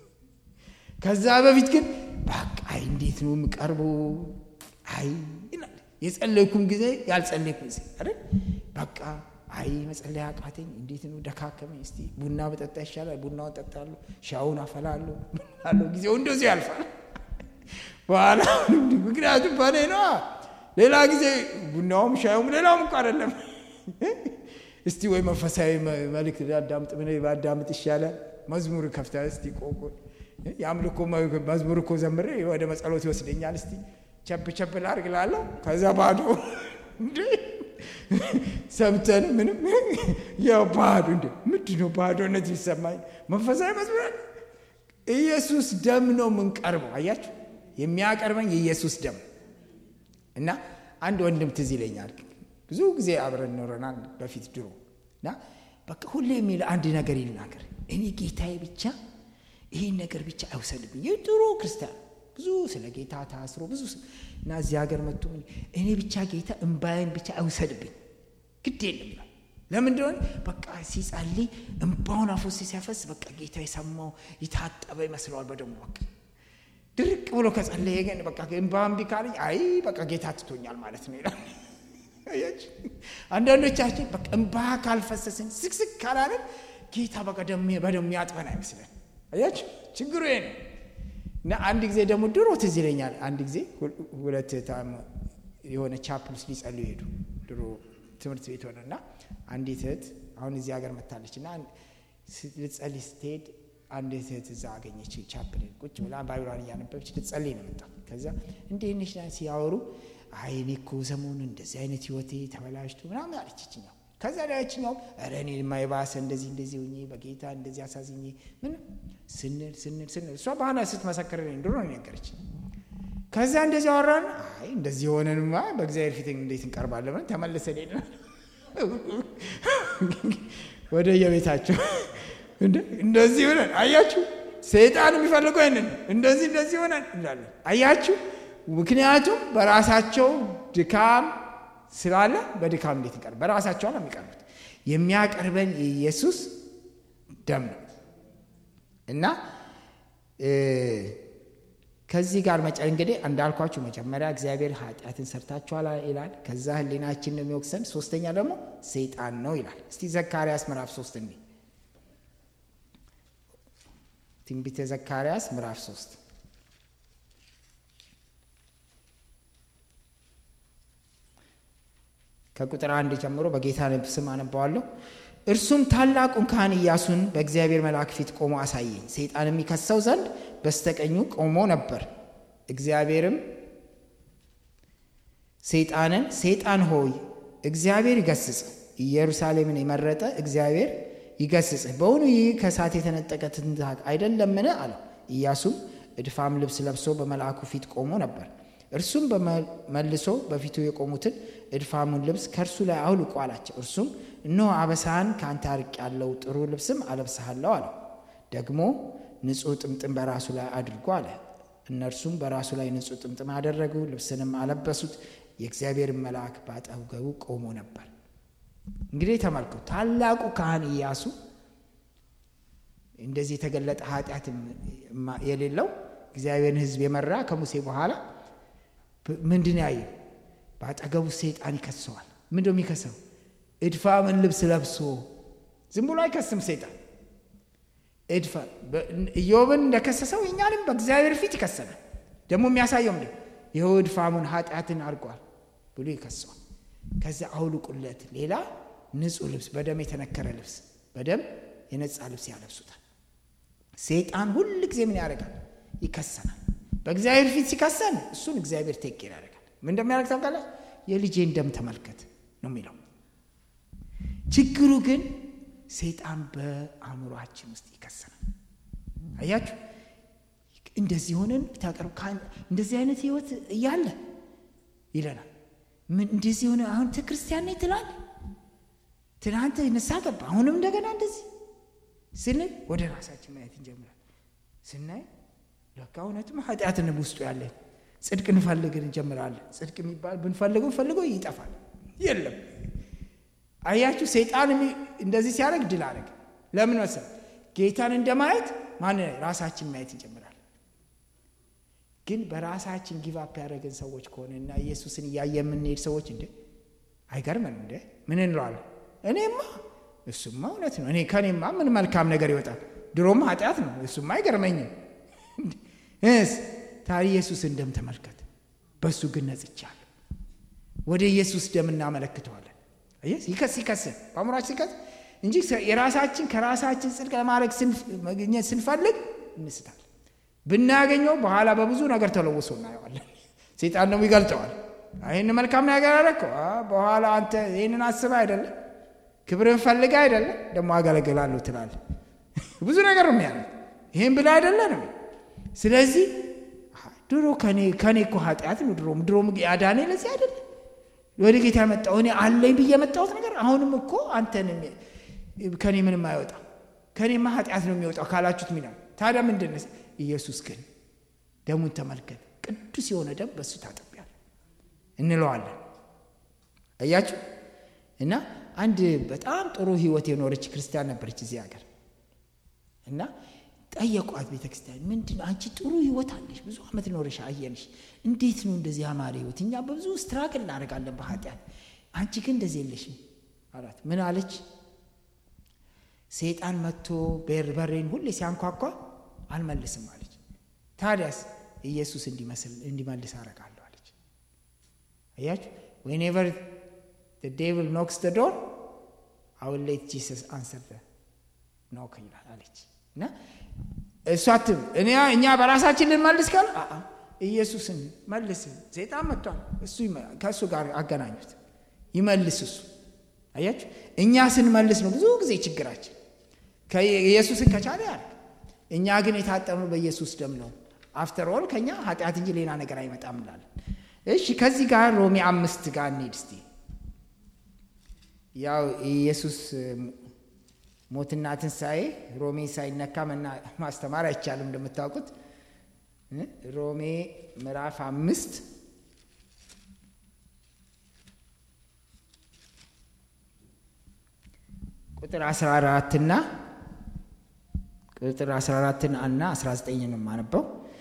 [SPEAKER 1] ከዛ በፊት ግን በቃ እንዴት ነው የምቀርበው? አይ የጸለይኩም ጊዜ ያልጸለይኩም ጊዜ አይደል? በቃ አይ መጸለይ አቃተኝ፣ እንዴት ነው ደካከመኝ፣ እስቲ ቡና በጠጣ ይሻላል፣ ቡናውን ጠጣለሁ፣ ሻውን አፈላለሁ ምናለው፣ ጊዜው እንደዚህ ያልፋል። በኋላ ምክንያቱም ባኔ ነው። ሌላ ጊዜ ቡናውም ሻዩም ሌላውም እኮ አይደለም። እስቲ ወይ መንፈሳዊ መልእክት ላዳምጥ ምን ባዳምጥ ይሻላል፣ መዝሙር ከፍታ እስቲ ቆቆ ያምልኮ መዝሙር እኮ ዘምሬ ወደ መጸሎት ይወስደኛል፣ እስቲ ቸብ ላድርግ እላለሁ። ከዛ ባዶ እንዴ ሰምተን ምንም ያው ባዶ እንዴ ምንድነው ባዶነት ይሰማኝ። መንፈሳዊ መዝሙር ኢየሱስ ደም ነው የምንቀርበው። አያችሁ የሚያቀርበኝ የኢየሱስ ደም እና አንድ ወንድም ትዝ ይለኛል። ብዙ ጊዜ አብረን ኖረናል በፊት ድሮና በቃ ሁሌ የሚል አንድ ነገር ይናገር፣ እኔ ጌታዬ ብቻ ይሄን ነገር ብቻ አይወሰድብኝ። የድሮ ክርስቲያን ብዙ ስለ ጌታ ታስሮ ብዙ እና እዚህ ሀገር መጥቶ እኔ ብቻ ጌታ እንባዬን ብቻ አይወሰድብኝ ግድ የለም ይላል። ለምን እንደሆነ በቃ ሲጸልይ እንባውን አፎስ ሲያፈስ በቃ ጌታ የሰማው የታጠበ ይመስለዋል በደሙ። በቃ ድርቅ ብሎ ከጸለየ ግን በቃ እንባም ቢካልኝ አይ በቃ ጌታ ትቶኛል ማለት ነው ይላል። አያች አንዳንዶቻችን በቃ እንባ ካልፈሰስን ስክስክ ካላልን ጌታ በቃ በደሙ ያጥበን አይመስለን። አያች ችግሩ ይሄ ነው። እና አንድ ጊዜ ደግሞ ድሮ ትዝ ይለኛል፣ አንድ ጊዜ ሁለት ታም የሆነ ቻፕል ውስጥ ሊጸልዩ ሄዱ። ድሮ ትምህርት ቤት ሆነና አንዲት እህት አሁን እዚህ ሀገር መጣለችና ልትጸልይ ስትሄድ አንዲት እህት እዛ አገኘች። ቻፕል ቁጭ ብላ ባይብሏን እያነበበች ልትጸልይ ነው መጣ። ከዛ እንዴት ነሽ ሲያወሩ አይ እኔ እኮ ሰሞኑን እንደዚህ አይነት ህይወቴ ተበላሽቶ ምናምን አለችኝ። ከዛ ላይችኛው አረ እኔ የማይባሰ እንደዚህ ሆኜ በጌታ እንደዚህ አሳዝኜ ምን ስንል እሷ ባና ስትመሰክርልኝ ድሮ ነው ነገረች። ከዛ እንደዚህ አወራን። አይ እንደዚህ ሆነንማ በእግዚአብሔር ፊት እንዴት እንቀርባለን ማለት ተመለሰን ሄደን ወደ የቤታቸው እንደዚህ ሆነን አያችሁ። ሰይጣን የሚፈልገው አይነን እንደዚህ ሆነን እንላለን። አያችሁ ምክንያቱም በራሳቸው ድካም ስላለ በድካም እንዴት ይቀርብ? በራሳቸው ነው የሚቀርቡት። የሚያቀርበን የኢየሱስ ደም ነው እና ከዚህ ጋር እንግዲህ እንዳልኳችሁ መጀመሪያ እግዚአብሔር ኃጢአትን ሰርታችኋል ይላል። ከዛ ህሊናችን ነው የሚወቅሰን። ሶስተኛ ደግሞ ሰይጣን ነው ይላል። እስቲ ዘካርያስ ምዕራፍ 3 እንዴ ትንቢተ ዘካርያስ ምዕራፍ 3 ከቁጥር 1 ጀምሮ በጌታ ስም አነባዋለሁ። እርሱም ታላቁን ካህን ኢያሱን በእግዚአብሔር መልአክ ፊት ቆሞ አሳየኝ። ሰይጣን የሚከሰው ዘንድ በስተቀኙ ቆሞ ነበር። እግዚአብሔርም ሰይጣንን ሰይጣን ሆይ እግዚአብሔር ይገስጽ፣ ኢየሩሳሌምን የመረጠ እግዚአብሔር ይገስጽህ፣ በእውኑ ይህ ከእሳት የተነጠቀ ትንታግ አይደለምን አለው። ኢያሱም እድፋም ልብስ ለብሶ በመልአኩ ፊት ቆሞ ነበር። እርሱም መልሶ በፊቱ የቆሙትን እድፋሙን ልብስ ከእርሱ ላይ አውልቁ አላቸው። እርሱም እነሆ አበሳህን ከአንተ አርቄአለሁ፣ ጥሩ ልብስም አለብስሃለሁ አለው። ደግሞ ንጹሕ ጥምጥም በራሱ ላይ አድርጎ አለ። እነርሱም በራሱ ላይ ንጹሕ ጥምጥም አደረጉ፣ ልብስንም አለበሱት። የእግዚአብሔር መልአክ በአጠገቡ ቆሞ ነበር። እንግዲህ ተመልከቱ፣ ታላቁ ካህን ኢያሱ እንደዚህ የተገለጠ ኃጢአት የሌለው እግዚአብሔርን ሕዝብ የመራ ከሙሴ በኋላ ምንድን ያየው? በአጠገቡ ሰይጣን ይከሰዋል። ምንድነው የሚከሰው? እድፋምን ልብስ ለብሶ። ዝም ብሎ አይከስም ሰይጣን። ኢዮብን እንደከሰሰው እኛንም በእግዚአብሔር ፊት ይከሰናል። ደግሞ የሚያሳየው ምንድን ይኸው እድፋሙን ኃጢአትን አድርጓል ብሎ ይከሰዋል። ከዛ አውልቁለት ሌላ ንጹሕ ልብስ፣ በደም የተነከረ ልብስ፣ በደም የነጻ ልብስ ያለብሱታል። ሰይጣን ሁሉ ጊዜ ምን ያደርጋል? ይከሰናል። በእግዚአብሔር ፊት ሲከሰን እሱን እግዚአብሔር ቴኬር ያደርጋል። ምን እንደሚያደርግ ታውቃለህ? የልጄን ደም ተመልከት ነው የሚለው። ችግሩ ግን ሰይጣን በአእምሮአችን ውስጥ ይከሰናል። አያችሁ፣ እንደዚህ ሆነን ታቀርብ እንደዚህ አይነት ህይወት እያለ ይለናል። ምን እንደዚህ ሆነ? አሁን ክርስቲያን ነኝ ትላለህ፣ ትናንት ንስሐ ገባ፣ አሁንም እንደገና እንደዚህ ስንል ወደ ራሳችን ማየት እንጀምራለን። ስናይ ለካ እውነትም ኃጢአትን ውስጡ ያለ ጽድቅ እንፈልግን እንጀምራለን። ጽድቅ የሚባል ብንፈልገው ይጠፋል፣ የለም። አያችሁ፣ ሰይጣን እንደዚህ ሲያደርግ ድል አደረገ። ለምን መሰለህ? ጌታን እንደማየት ራሳችን ማየት እንጀምራለን። ግን በራሳችን ጊቭ አፕ ያደረገን ሰዎች ከሆነና ኢየሱስን እያየ የምንሄድ ሰዎች እንደ አይገርምም እንደ ምን እንለዋለን? እኔማ እሱማ እውነት ነው፣ ከኔማ ምን መልካም ነገር ይወጣል? ድሮም ኃጢአት ነው፣ እሱማ አይገርመኝም። ታዲያ ኢየሱስን ደም ተመልከት፣ በሱ ግን ነጽቻለሁ። ወደ ኢየሱስ ደም እናመለክተዋለን። ይከስ በአእምሯችን ሲከስ እንጂ ከራሳችን ጽድቅ ለማድረግ ስንፈልግ እንስታለን። ብናገኘው በኋላ በብዙ ነገር ተለውሶ እናየዋለን። ሰይጣን ነው ይገልጠዋል። ይህን መልካም ነገር አደረግከው፣ በኋላ አንተ ይህንን አስበህ አይደለም፣ ክብርን ፈልገህ አይደለም፣ ደግሞ አገለግላለሁ ትላለህ። ብዙ ነገር ነው የሚያደርግ። ይህን ብለህ አይደለም። ስለዚህ ድሮ ከኔ እኮ ኃጢአት ነው ድሮም ያዳኔ ለዚህ አይደለም ወደ ጌታ ያመጣው እኔ አለኝ ብዬ የመጣሁት ነገር አሁንም እኮ አንተን ከኔ ምንም አይወጣም፣ ከኔማ ኃጢአት ነው የሚወጣው ካላችሁት ሚና ታዲያ ምንድነው? ኢየሱስ ግን ደሙን ተመልከት፣ ቅዱስ የሆነ ደም በሱ ታጠቢያለህ እንለዋለን። አያችሁ። እና አንድ በጣም ጥሩ ህይወት የኖረች ክርስቲያን ነበረች እዚህ ሀገር እና ጠየቋት ቤተክርስቲያን፣ ምንድነው አንቺ ጥሩ ህይወት አለሽ፣ ብዙ አመት ኖረሽ አየንሽ፣ እንዴት ነው እንደዚህ ያማረ ህይወት? እኛ በብዙ ስትራግል እናደርጋለን በኃጢአት፣ አንቺ ግን እንደዚህ የለሽም አላት። ምን አለች? ሰይጣን መጥቶ በሬን ሁሌ ሲያንኳኳ አልመልስም አለች። ታዲያስ ኢየሱስ እንዲመልስ አደርጋለሁ አለች። አያችሁ፣ whenever the devil knocks the door I will let Jesus answer the knock አለች። እና እሷትም እኛ በራሳችን ልንመልስ ካል ኢየሱስን መልስ፣ ሰይጣን መጥቷል፣ እሱ ከሱ ጋር አገናኙት፣ ይመልስ እሱ። አያችሁ፣ እኛ ስንመልስ ነው ብዙ ጊዜ ችግራችን። ኢየሱስን ከቻለ ያርግ፣ እኛ ግን የታጠብነው በኢየሱስ ደም ነው። አፍተር ኦል ከኛ ኃጢአት እንጂ ሌላ ነገር አይመጣም እንላለን። እሺ፣ ከዚህ ጋር ሮሜ 5 ጋር እንሂድ እስቲ። ያው ኢየሱስ ሞትና ትንሣኤ ሮሜ ሳይነካ ማስተማር አይቻልም እንደምታውቁት። ሮሜ ምዕራፍ 5 ቁጥር 14 እና ቁጥር 14 እና 19 ነው የማነበው።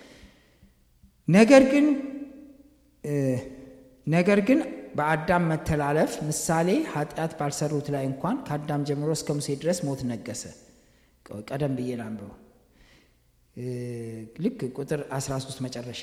[SPEAKER 1] ነገር ግን በአዳም መተላለፍ ምሳሌ ኃጢአት ባልሰሩት ላይ እንኳን ከአዳም ጀምሮ እስከ ሙሴ ድረስ ሞት ነገሰ። ቀደም ብዬ ላንብበው። ልክ ቁጥር 13 መጨረሻ፣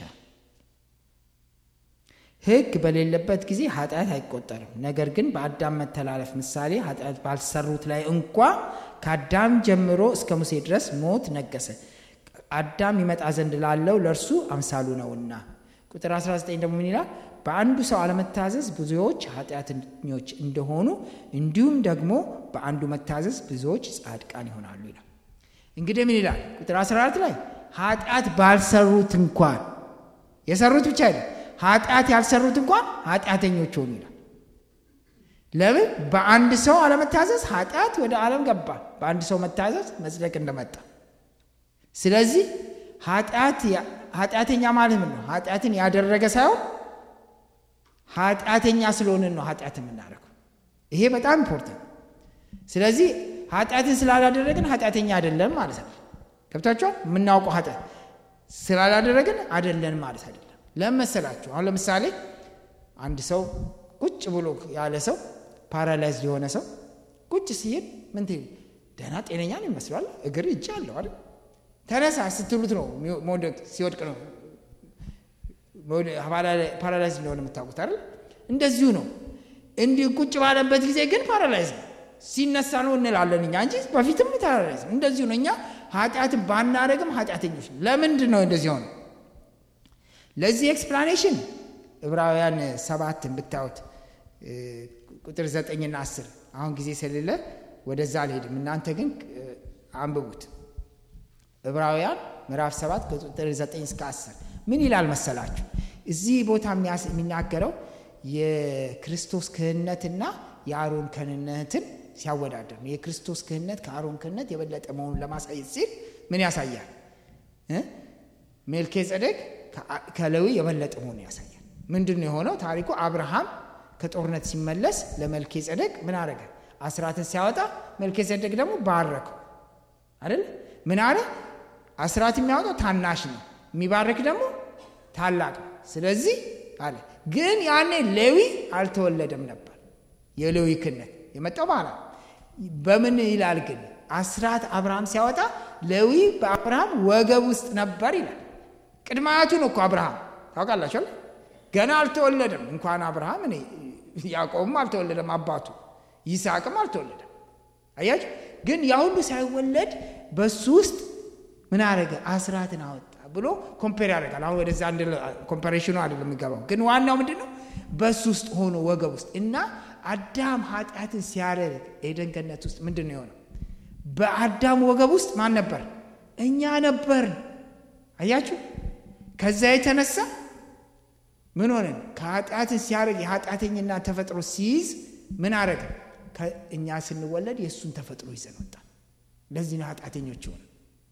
[SPEAKER 1] ሕግ በሌለበት ጊዜ ኃጢአት አይቆጠርም። ነገር ግን በአዳም መተላለፍ ምሳሌ ኃጢአት ባልሰሩት ላይ እንኳን ከአዳም ጀምሮ እስከ ሙሴ ድረስ ሞት ነገሰ፣ አዳም ይመጣ ዘንድ ላለው ለእርሱ አምሳሉ ነውና። ቁጥር 19 ደግሞ ምን ይላል? በአንዱ ሰው አለመታዘዝ ብዙዎች ኃጢአተኞች እንደሆኑ እንዲሁም ደግሞ በአንዱ መታዘዝ ብዙዎች ጻድቃን ይሆናሉ ይላል። እንግዲህ ምን ይላል ቁጥር 14 ላይ ኃጢአት ባልሰሩት እንኳን የሰሩት ብቻ አይደለም ኃጢአት ያልሰሩት እንኳን ኃጢአተኞች ሆኑ ይላል። ለምን? በአንድ ሰው አለመታዘዝ ኃጢአት ወደ ዓለም ገባ። በአንድ ሰው መታዘዝ መጽደቅ እንደመጣ። ስለዚህ ኃጢአተኛ ማለት ምን ነው? ኃጢአትን ያደረገ ሳይሆን ኃጢአተኛ ስለሆነ ነው ኃጢአት የምናደርገው። ይሄ በጣም ኢምፖርታንት። ስለዚህ ኃጢአትን ስላላደረግን ኃጢአተኛ አይደለም ማለት ነው። ገብታችኋል? የምናውቀው ኃጢአት ስላላደረግን አይደለም ማለት አይደለም። ለምን መሰላችሁ? አሁን ለምሳሌ አንድ ሰው ቁጭ ብሎ ያለ ሰው ፓራላይዝ የሆነ ሰው ቁጭ ሲል ምን ትይ ደህና ጤነኛ ነው ይመስላል። እግር እጅ አለው አይደል? ተነሳ ስትሉት ነው ሞደት ሲወድቅ ነው ፓራላይዝ እንደሆነ የምታውቁት አይደል? እንደዚሁ ነው። እንዲህ ቁጭ ባለበት ጊዜ ግን ፓራላይዝ ነው። ሲነሳ ነው እንላለን እኛ እንጂ በፊትም ፓራላይዝ ነው። እንደዚሁ ነው። እኛ ኃጢአትን ባናደርግም ኃጢአተኞች። ለምንድን ነው እንደዚህ ሆነ? ለዚህ ኤክስፕላኔሽን ዕብራውያን 7 ብታዩት ቁጥር 9 እና 10 አሁን ጊዜ ስለሌለ ወደዛ አልሄድም። እናንተ ግን አንብቡት። ዕብራውያን ምዕራፍ 7 ቁጥር 9 እስከ 10 ምን ይላል መሰላችሁ? እዚህ ቦታ የሚናገረው የክርስቶስ ክህነትና የአሮን ክህነትን ሲያወዳደር ነው። የክርስቶስ ክህነት ከአሮን ክህነት የበለጠ መሆኑን ለማሳየት ሲል ምን ያሳያል? ሜልኪጼዴቅ ከሌዊ የበለጠ መሆኑን ያሳያል። ምንድነው የሆነው ታሪኩ? አብርሃም ከጦርነት ሲመለስ ለሜልኪጼዴቅ ምን አደረገ? አስራትን ሲያወጣ ሜልኪጼዴቅ ደግሞ ባረከው አይደል? ምን አለ? አስራት የሚያወጣው ታናሽ ነው፣ የሚባረክ ደግሞ ታላቅ ነው። ስለዚህ አለ ግን ያኔ ሌዊ አልተወለደም ነበር። የሌዊ ክህነት የመጣው በኋላ በምን ይላል ግን? አስራት አብርሃም ሲያወጣ ሌዊ በአብርሃም ወገብ ውስጥ ነበር ይላል። ቅድመ አያቱ ነው እኮ አብርሃም፣ ታውቃላችሁ አይደል? ገና አልተወለደም። እንኳን አብርሃም ያዕቆብም አልተወለደም፣ አባቱ ይስሐቅም አልተወለደም። አያችሁ? ግን ያ ሁሉ ሳይወለድ በሱ ውስጥ ምን አደረገ? አስራትን አወጣ ብሎ ኮምፔር ያደርጋል። አሁን ወደዛ አንድ ኮምፓሬሽኑ አይደለም የሚገባው፣ ግን ዋናው ምንድነው? በሱ ውስጥ ሆኖ ወገብ ውስጥ እና አዳም ኃጢአትን ሲያደርግ ኤደን ገነት ውስጥ ምንድነው የሆነው? በአዳም ወገብ ውስጥ ማን ነበር? እኛ ነበር። አያችሁ? ከዛ የተነሳ ምን ሆነን? ከኃጢአትን ሲያደርግ የኃጢአተኝና ተፈጥሮ ሲይዝ ምን አደረገ? እኛ ስንወለድ የእሱን ተፈጥሮ ይዘን ወጣ። ለዚህ ነው ኃጢአተኞች ሆነ።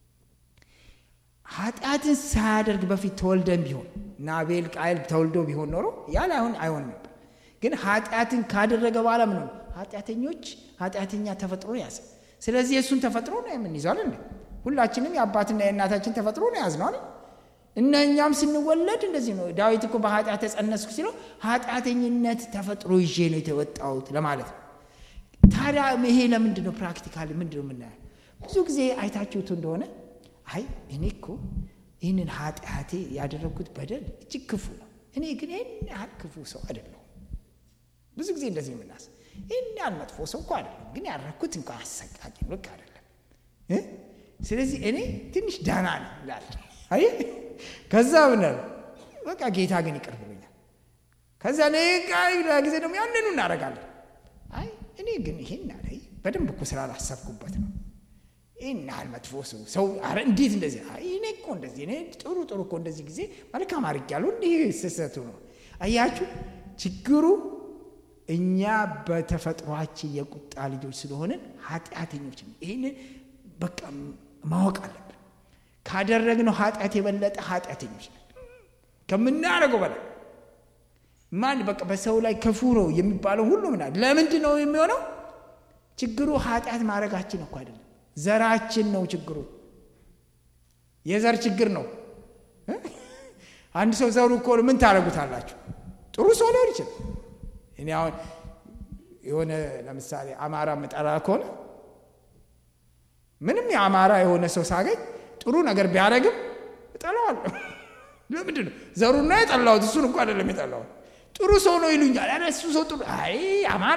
[SPEAKER 1] ኃጢአትን ሳያደርግ በፊት ተወልደን ቢሆን እና አቤል ቃየል ተወልዶ ቢሆን ኖሮ ያለ አይሆን ነበር። ግን ኃጢአትን ካደረገ በኋላ ምን ሆነ? ኃጢአተኛ ተፈጥሮ ያዘ። ስለዚህ የእሱን ተፈጥሮ ነው የምንይዘው አይደል? ሁላችንም የአባትና የእናታችን ተፈጥሮ ነው ያዝነው አይደል? እኛም ስንወለድ እንደዚህ ነው። ዳዊት እኮ በኃጢአት ተጸነስኩ ሲለው ኃጢአተኝነት ተፈጥሮ ይዤ ነው የተወጣሁት ለማለት ነው። ታዲያ ይሄ ለምንድን ነው ፕራክቲካሊ ምንድን ነው የምናየው? ብዙ ጊዜ አይታችሁት እንደሆነ አይ እኔ እኮ ይህንን ኃጢአቴ ያደረግኩት በደል እጅግ ክፉ ነው፣ እኔ ግን ይህን ያህል ክፉ ሰው አይደለሁም። ብዙ ጊዜ እንደዚህ የምናስ ይህን ያህል መጥፎ ሰው እኮ አይደለም፣ ግን ያደረግኩት እንኳን አሰቃቂ ልክ አይደለም። ስለዚህ እኔ ትንሽ ዳና ነኝ ይላል። አይ ከዛ ብናል በቃ ጌታ ግን ይቅር ብሎኛል። ከዛ ለሌላ ጊዜ ደግሞ ያንኑ እናደርጋለን። አይ እኔ ግን ይሄን አለኝ በደንብ እኮ ስላላሰብኩበት ነው። ይሄን ያህል መጥፎ ሰው አረ እንዴት እንደዚህ? አይ እኔ እኮ እንደዚህ እኔ ጥሩ እኮ እንደዚህ ጊዜ መልካም አድርጌያለሁ። እንዲህ ስህተቱ ነው። አያችሁ ችግሩ እኛ በተፈጥሯችን የቁጣ ልጆች ስለሆነ ኃጢአተኞች ነን። ይሄንን በቃ ማወቅ አለብን። ካደረግነው ኃጢአት የበለጠ ኃጢአተኞች ነን ከምናደርገው በላይ። ማን በቃ በሰው ላይ ክፉ ነው የሚባለው ሁሉ ለምንድን ነው የሚሆነው? ችግሩ ኃጢአት ማድረጋችን እኮ አይደለም፣ ዘራችን ነው ችግሩ። የዘር ችግር ነው። አንድ ሰው ዘሩ እኮ ምን ታደርጉታላችሁ? ጥሩ ሰው ሊሆን ይችላል። እኔ አሁን የሆነ ለምሳሌ አማራ መጣላ ከሆነ ምንም የአማራ የሆነ ሰው ሳገኝ ጥሩ ነገር ቢያደርግም እጠላዋለሁ። ለምንድን ነው? ዘሩን ነው የጠላሁት፣ እሱን እኮ አይደለም የጠላሁት። ጥሩ ሰው ነው ይሉኛል። አረ እሱ ሰው ጥሩ አይ አማራ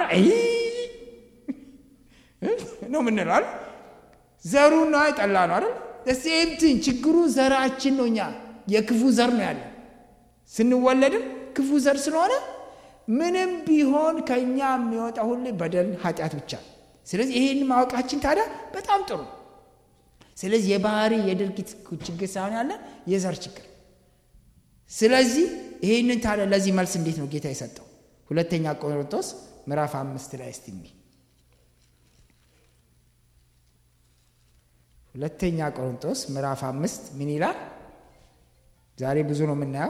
[SPEAKER 1] ነው ምንለው አይደል? ዘሩን ነው የጠላ ነው አይደል? ሴምቲን ችግሩ ዘራችን ነው። እኛ የክፉ ዘር ነው ያለ። ስንወለድም ክፉ ዘር ስለሆነ ምንም ቢሆን ከኛ የሚወጣ ሁሉ በደል ኃጢአት ብቻ። ስለዚህ ይሄን ማወቃችን ታዲያ በጣም ጥሩ። ስለዚህ የባህሪ የድርጊት ችግር ሳይሆን ያለ የዘር ችግር። ስለዚህ ይሄንን ታዲያ ለዚህ መልስ እንዴት ነው ጌታ የሰጠው? ሁለተኛ ቆሮንቶስ ምዕራፍ 5 ላይ እስቲ ሁለተኛ ቆሮንቶስ ምዕራፍ 5 ምን ይላል? ዛሬ ብዙ ነው የምናየው፣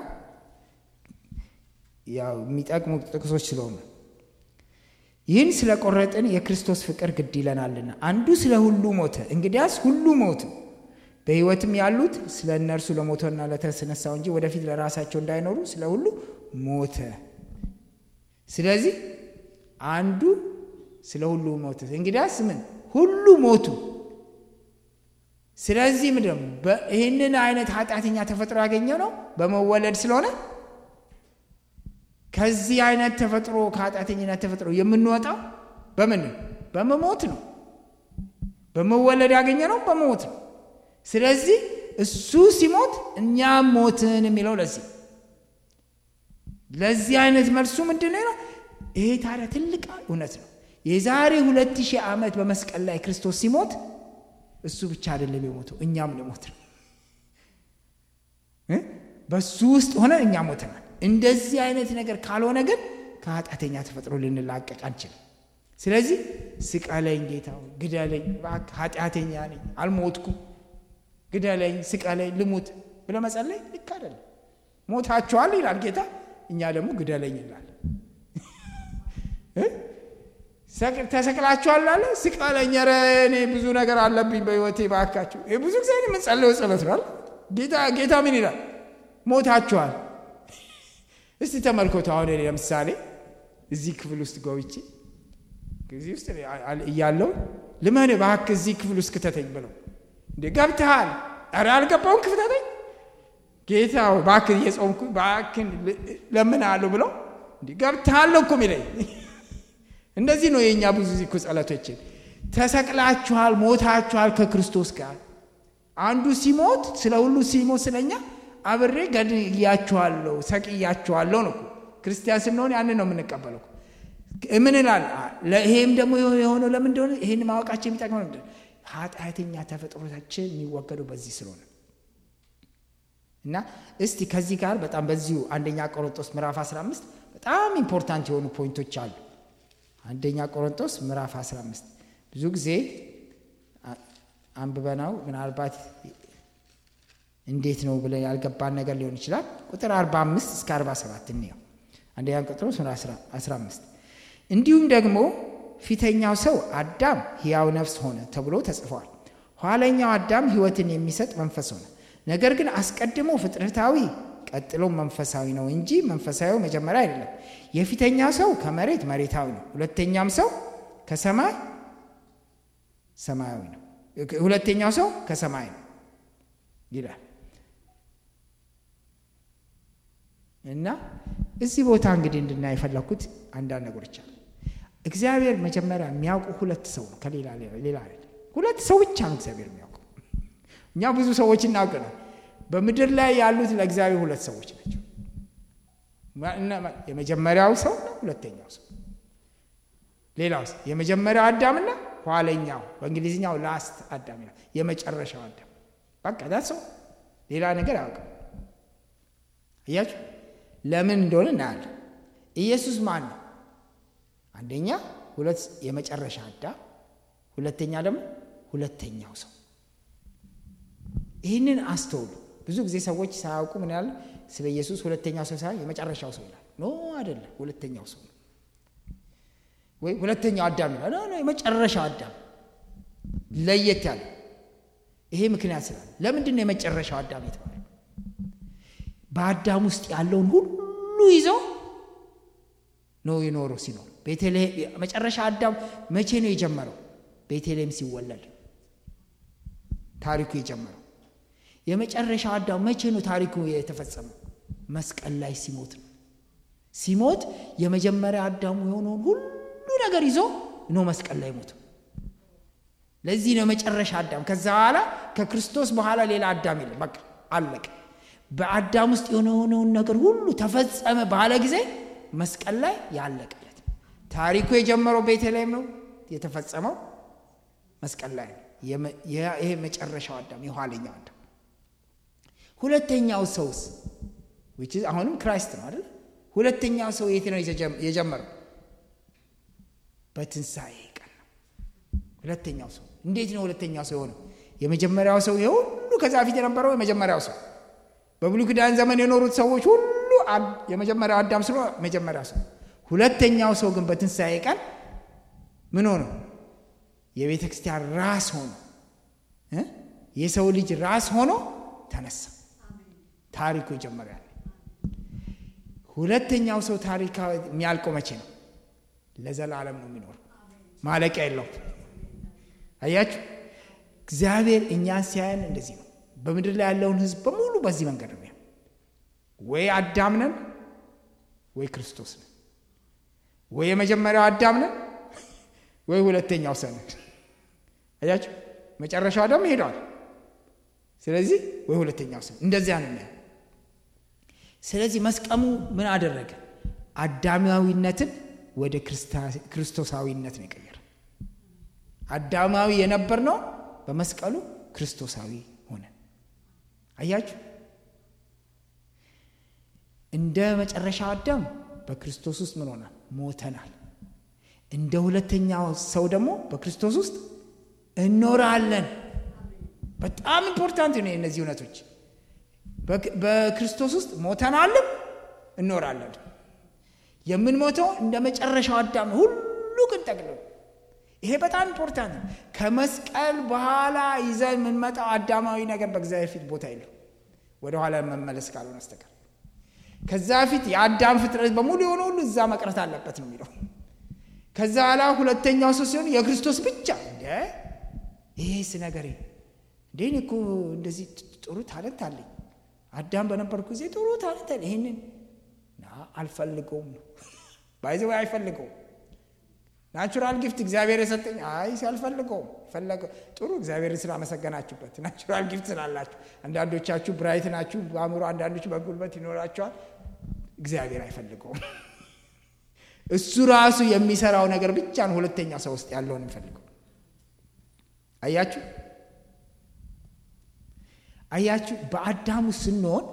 [SPEAKER 1] ያው የሚጠቅሙ ጥቅሶች ስለሆኑ። ይህን ስለቆረጥን የክርስቶስ ፍቅር ግድ ይለናልና አንዱ ስለ ሁሉ ሞተ፣ እንግዲያስ ሁሉ ሞቱ። በሕይወትም ያሉት ስለ እነርሱ ለሞተውና ለተነሳው እንጂ ወደፊት ለራሳቸው እንዳይኖሩ ስለ ሁሉ ሞተ። ስለዚህ አንዱ ስለ ሁሉ ሞተ፣ እንግዲያስ ምን ሁሉ ሞቱ። ስለዚህ ምንድነው ይህንን አይነት ኃጢአተኛ ተፈጥሮ ያገኘው ነው በመወለድ ስለሆነ ከዚህ አይነት ተፈጥሮ ከኃጢአተኝነት ተፈጥሮ የምንወጣው በመሞት ነው። በመወለድ ያገኘው ነው በመሞት ነው። ስለዚህ እሱ ሲሞት እኛም ሞትን የሚለው ለዚህ አይነት መልሱ ምንድነው? ይሄ ታዲያ ትልቅ እውነት ነው። የዛሬ 2000 ዓመት በመስቀል ላይ ክርስቶስ ሲሞት እሱ ብቻ አይደለም የሞተው፣ እኛም ሞተናል። በሱ ውስጥ ሆነ እኛ ሞተናል። እንደዚህ አይነት ነገር ካልሆነ ግን ከኃጢአተኛ ተፈጥሮ ልንላቀቅ አንችልም። ስለዚህ ስቀለኝ ጌታ ግደለኝ፣ ኃጢአተኛ ነኝ አልሞትኩም፣ ግደለኝ፣ ስቀለኝ፣ ልሙት ብለ መጸለይ ልክ አይደለም። ሞታችኋል ይላል ጌታ፣ እኛ ደግሞ ግደለኝ ይላል። ተሰቅላችኋል አለ፣ ስቀለኝ፣ ኧረ እኔ ብዙ ነገር አለብኝ በህይወቴ ባካችሁ። ይሄ ብዙ ጊዜ ምን ጸልዮ ጸሎት ነው። ጌታ ምን ይላል? ሞታችኋል። እስቲ ተመልከቱ። አሁን ለምሳሌ እዚህ ክፍል ውስጥ ገብቼ እዚህ ውስጥ እያለሁ ልመን ባክ እዚህ ክፍል ውስጥ ከተተኝ ብለው እንዴ ገብተሃል? ኧረ አልገባሁም ክፍተተኝ ጌታ ባክ እየጾምኩ ባክ ለምን አለው ብለው እንዴ ገብተሃል እኮ ሚለኝ። እንደዚህ ነው የኛ ብዙ ዚኩ ጸሎቶች። ተሰቅላችኋል፣ ሞታችኋል ከክርስቶስ ጋር። አንዱ ሲሞት ስለ ሁሉ ሲሞት ስለኛ አብሬ ገድያችኋለሁ፣ ሰቅያችኋለሁ ነው። ክርስቲያን ስንሆን ያንን ነው የምንቀበለው። ምን ይላል? ለይሄም ደግሞ የሆነው ለምን እንደሆነ ይሄን ማወቃችን የሚጠቅመው ነው። ኃጢአተኛ ተፈጥሮታችን የሚወገደው በዚህ ስለሆነ እና እስቲ ከዚህ ጋር በጣም በዚሁ አንደኛ ቆሮንቶስ ምዕራፍ 15 በጣም ኢምፖርታንት የሆኑ ፖይንቶች አሉ። አንደኛ ቆሮንቶስ ምዕራፍ 15 ብዙ ጊዜ አንብበናው ምናልባት እንዴት ነው ብለ ያልገባን ነገር ሊሆን ይችላል። ቁጥር 45 እስከ 47 ነው። አንደኛ ቆሮንቶስ 15 እንዲሁም ደግሞ ፊተኛው ሰው አዳም ሕያው ነፍስ ሆነ ተብሎ ተጽፏል። ኋለኛው አዳም ሕይወትን የሚሰጥ መንፈስ ሆነ። ነገር ግን አስቀድሞ ፍጥረታዊ ቀጥሎ መንፈሳዊ ነው እንጂ መንፈሳዊ መጀመሪያ አይደለም። የፊተኛው ሰው ከመሬት መሬታዊ ነው፣ ሁለተኛም ሰው ከሰማይ ሰማያዊ ነው። ሁለተኛው ሰው ከሰማይ ነው ይላል። እና እዚህ ቦታ እንግዲህ እንድናይ የፈለኩት አንዳንድ ነገሮች አሉ። እግዚአብሔር መጀመሪያ የሚያውቁ ሁለት ሰው ነው፣ ከሌላ አይደለም። ሁለት ሰው ብቻ ነው እግዚአብሔር የሚያውቀው። እኛ ብዙ ሰዎች እናውቀናል። በምድር ላይ ያሉት ለእግዚአብሔር ሁለት ሰዎች ናቸው። የመጀመሪያው ሰው እና ሁለተኛው ሰው። ሌላውስ የመጀመሪያው አዳምና ኋለኛው በእንግሊዝኛው ላስት አዳም ይላል፣ የመጨረሻው አዳም። በቃ ዳሰው ሌላ ነገር አያውቅም። አያችሁ ለምን እንደሆነ እናያለን። ኢየሱስ ማን ነው? አንደኛ የመጨረሻ አዳም፣ ሁለተኛ ደግሞ ሁለተኛው ሰው። ይህንን አስተውሉ። ብዙ ጊዜ ሰዎች ሳያውቁ ምን ያህል ስለ ኢየሱስ ሁለተኛው ሰው ሳይሆን የመጨረሻው ሰው ይላል። ኖ አይደለም፣ ሁለተኛው ሰው ነው። ወይ ሁለተኛው አዳም ይላል። ኖ የመጨረሻው አዳም ለየት ያለ። ይሄ ምክንያት ስላለ ለምንድን ነው የመጨረሻው አዳም የተባለው? በአዳም ውስጥ ያለውን ሁሉ ይዞ ነው የኖረው። ሲኖር ቤተልሔም መጨረሻ አዳም መቼ ነው የጀመረው? ቤተልሔም ሲወለድ ታሪኩ የጀመረው። የመጨረሻው አዳም መቼ ነው ታሪኩ የተፈጸመው? መስቀል ላይ ሲሞት ነው። ሲሞት የመጀመሪያ አዳሙ የሆነውን ሁሉ ነገር ይዞ ነው መስቀል ላይ ሞተው። ለዚህ ነው መጨረሻ አዳም። ከዛ በኋላ ከክርስቶስ በኋላ ሌላ አዳም የለም። በቃ አለቀ። በአዳም ውስጥ የሆነውን ነገር ሁሉ ተፈጸመ ባለ ጊዜ መስቀል ላይ ያለቀለት። ታሪኩ የጀመረው ቤተልሔም ነው፣ የተፈጸመው መስቀል ላይ ነው። ይሄ መጨረሻው አዳም፣ የኋለኛው አዳም። ሁለተኛው ሰውስ which is አሁንም ክራይስት ነው አይደል? ሁለተኛው ሰው የት ነው የጀመረው? በትንሣኤ ቀን ነው ሁለተኛው ሰው። እንዴት ነው ሁለተኛው ሰው የሆነው? የመጀመሪያው ሰው ሁሉ ከዛ ፊት የነበረው የመጀመሪያው ሰው፣ በብሉይ ኪዳን ዘመን የኖሩት ሰዎች ሁሉ የመጀመሪያው አዳም ስለሆነ መጀመሪያው ሰው። ሁለተኛው ሰው ግን በትንሣኤ ቀን ምን ሆነ? የቤተ ክርስቲያን ራስ ሆኖ የሰው ልጅ ራስ ሆኖ ተነሳ። ታሪኩ የጀመረ ያለ። ሁለተኛው ሰው ታሪካዊ የሚያልቀው መቼ ነው? ለዘላለም ነው የሚኖረው፣ ማለቂያ የለውም። አያችሁ፣ እግዚአብሔር እኛን ሲያየን እንደዚህ ነው። በምድር ላይ ያለውን ሕዝብ በሙሉ በዚህ መንገድ ነው። ወይ አዳም ነን ወይ ክርስቶስ ነን። ወይ የመጀመሪያው አዳም ነን ወይ ሁለተኛው ሰው ነን። አያችሁ፣ መጨረሻው አዳም ሄዷል። ስለዚህ ወይ ሁለተኛው ሰው፣ እንደዚያ ነው። ስለዚህ መስቀሙ ምን አደረገ? አዳማዊነትን ወደ ክርስቶሳዊነት ነው የቀየረ። አዳማዊ የነበርነው በመስቀሉ ክርስቶሳዊ ሆነ። አያችሁ፣ እንደ መጨረሻው አዳም በክርስቶስ ውስጥ ምን ሆናል? ሞተናል። እንደ ሁለተኛው ሰው ደግሞ በክርስቶስ ውስጥ እንኖራለን። በጣም ኢምፖርታንት ነው እነዚህ እውነቶች። በክርስቶስ ውስጥ ሞተናልም እንኖራለን። የምንሞተው እንደ መጨረሻው አዳም ሁሉ ግን ጠቅልሎ፣ ይሄ በጣም ኢምፖርታንት ነው። ከመስቀል በኋላ ይዘን የምንመጣው አዳማዊ ነገር በእግዚአብሔር ፊት ቦታ የለው፣ ወደ ኋላ መመለስ ካልሆነ በስተቀር። ከዛ ፊት የአዳም ፍጥረት በሙሉ የሆነ ሁሉ እዛ መቅረት አለበት ነው የሚለው። ከዛ ኋላ ሁለተኛው ሰው ሲሆን የክርስቶስ ብቻ። ይሄስ ነገር እንዴ እኮ እንደዚህ ጥሩ ታለንት አለኝ፣ አዳም በነበርኩ ጊዜ ጥሩ ታለንት አለኝ፣ ይሄንን አልፈልገውም ነው ባይዘው አይፈልገውም። ናቹራል ጊፍት እግዚአብሔር የሰጠኝ አልፈልገውም። ፈለገው ጥሩ እግዚአብሔርን ስላመሰገናችሁበት ናቹራል ጊፍት ስላላችሁ። አንዳንዶቻችሁ ብራይት ናችሁ በአእምሮ፣ አንዳንዶች በጉልበት ይኖራችኋል። እግዚአብሔር አይፈልገውም። እሱ ራሱ የሚሰራው ነገር ብቻ ነው ሁለተኛ ሰው ውስጥ ያለውን የሚፈልገው። አያችሁ በአዳሙ ስንሆን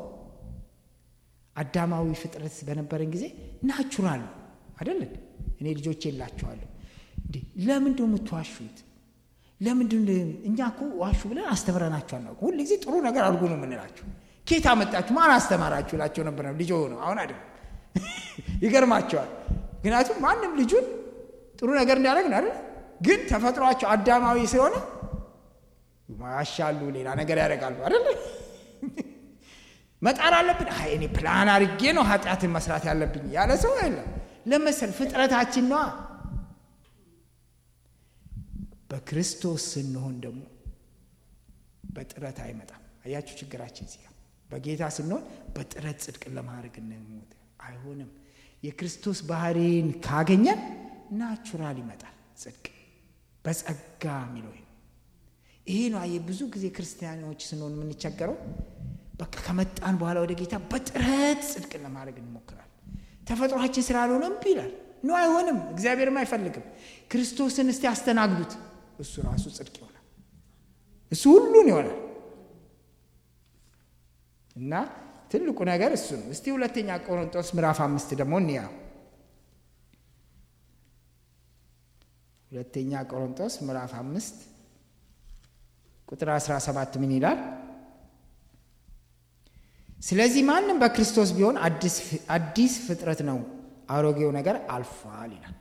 [SPEAKER 1] አዳማዊ ፍጥረት በነበረን ጊዜ ናቹራል አይደል? እኔ ልጆቼ እላቸዋለሁ እንዴ ለምን ደው የምትዋሹት? ለምንድን እኛ እኮ ዋሹ ብለን አስተምረናችሁ አናውቅም። ሁሉ ጊዜ ጥሩ ነገር አድርጉ ነው የምንላችሁ። ኬት አመጣችሁ? ማን አስተማራችሁ? እላቸው ነበር ልጅ ሆኖ። አሁን አይደል ይገርማቸዋል። ምክንያቱም ማንም ልጁን ጥሩ ነገር እንዲያደርግ ነው አይደል? ግን ተፈጥሯቸው አዳማዊ ስለሆነ ማሻሉ ሌላ ነገር ያደርጋሉ አይደል? መጣር አለብን። እኔ ፕላን አድርጌ ነው ኃጢአትን መስራት ያለብኝ ያለ ሰው የለም። ለምሳሌ ፍጥረታችን ነው። በክርስቶስ ስንሆን ደግሞ በጥረት አይመጣም። አያችሁ ችግራችን ሲያ በጌታ ስንሆን በጥረት ጽድቅን ለማድረግ እንሞት አይሆንም። የክርስቶስ ባህሪን ካገኘን ናቹራል ይመጣል ጽድቅ በጸጋ የሚለው ይሄ ነው። ብዙ ጊዜ ክርስቲያኖች ስንሆን የምንቸገረው በቃ ከመጣን በኋላ ወደ ጌታ በጥረት ጽድቅን ለማድረግ እንሞክራለን። ተፈጥሯችን ስላልሆነ እምቢ ይላል። ነው አይሆንም። እግዚአብሔርም አይፈልግም። ክርስቶስን እስቲ አስተናግዱት። እሱ ራሱ ጽድቅ ይሆናል። እሱ ሁሉን ይሆናል። እና ትልቁ ነገር እሱ ነው። እስቲ ሁለተኛ ቆሮንቶስ ምዕራፍ 5 ደግሞ እንያው። ሁለተኛ ቆሮንቶስ ምዕራፍ 5 ቁጥር 17 ምን ይላል? ስለዚህ ማንም በክርስቶስ ቢሆን አዲስ ፍጥረት ነው፣ አሮጌው ነገር አልፏል ይላል።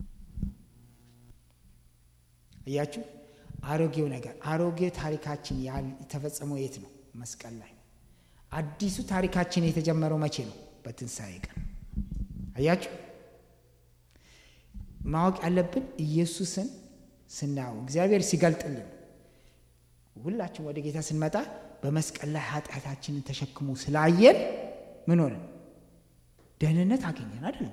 [SPEAKER 1] አያችሁ አሮጌው ነገር፣ አሮጌ ታሪካችን የተፈጸመው የት ነው? መስቀል ላይ። አዲሱ ታሪካችን የተጀመረው መቼ ነው? በትንሣኤ ቀን። አያችሁ ማወቅ ያለብን ኢየሱስን ስናየው እግዚአብሔር ሲገልጥልን ሁላችን ወደ ጌታ ስንመጣ በመስቀል ላይ ኃጢአታችንን ተሸክሞ ስላየን ምን ሆነ? ደህንነት አገኘን አይደል?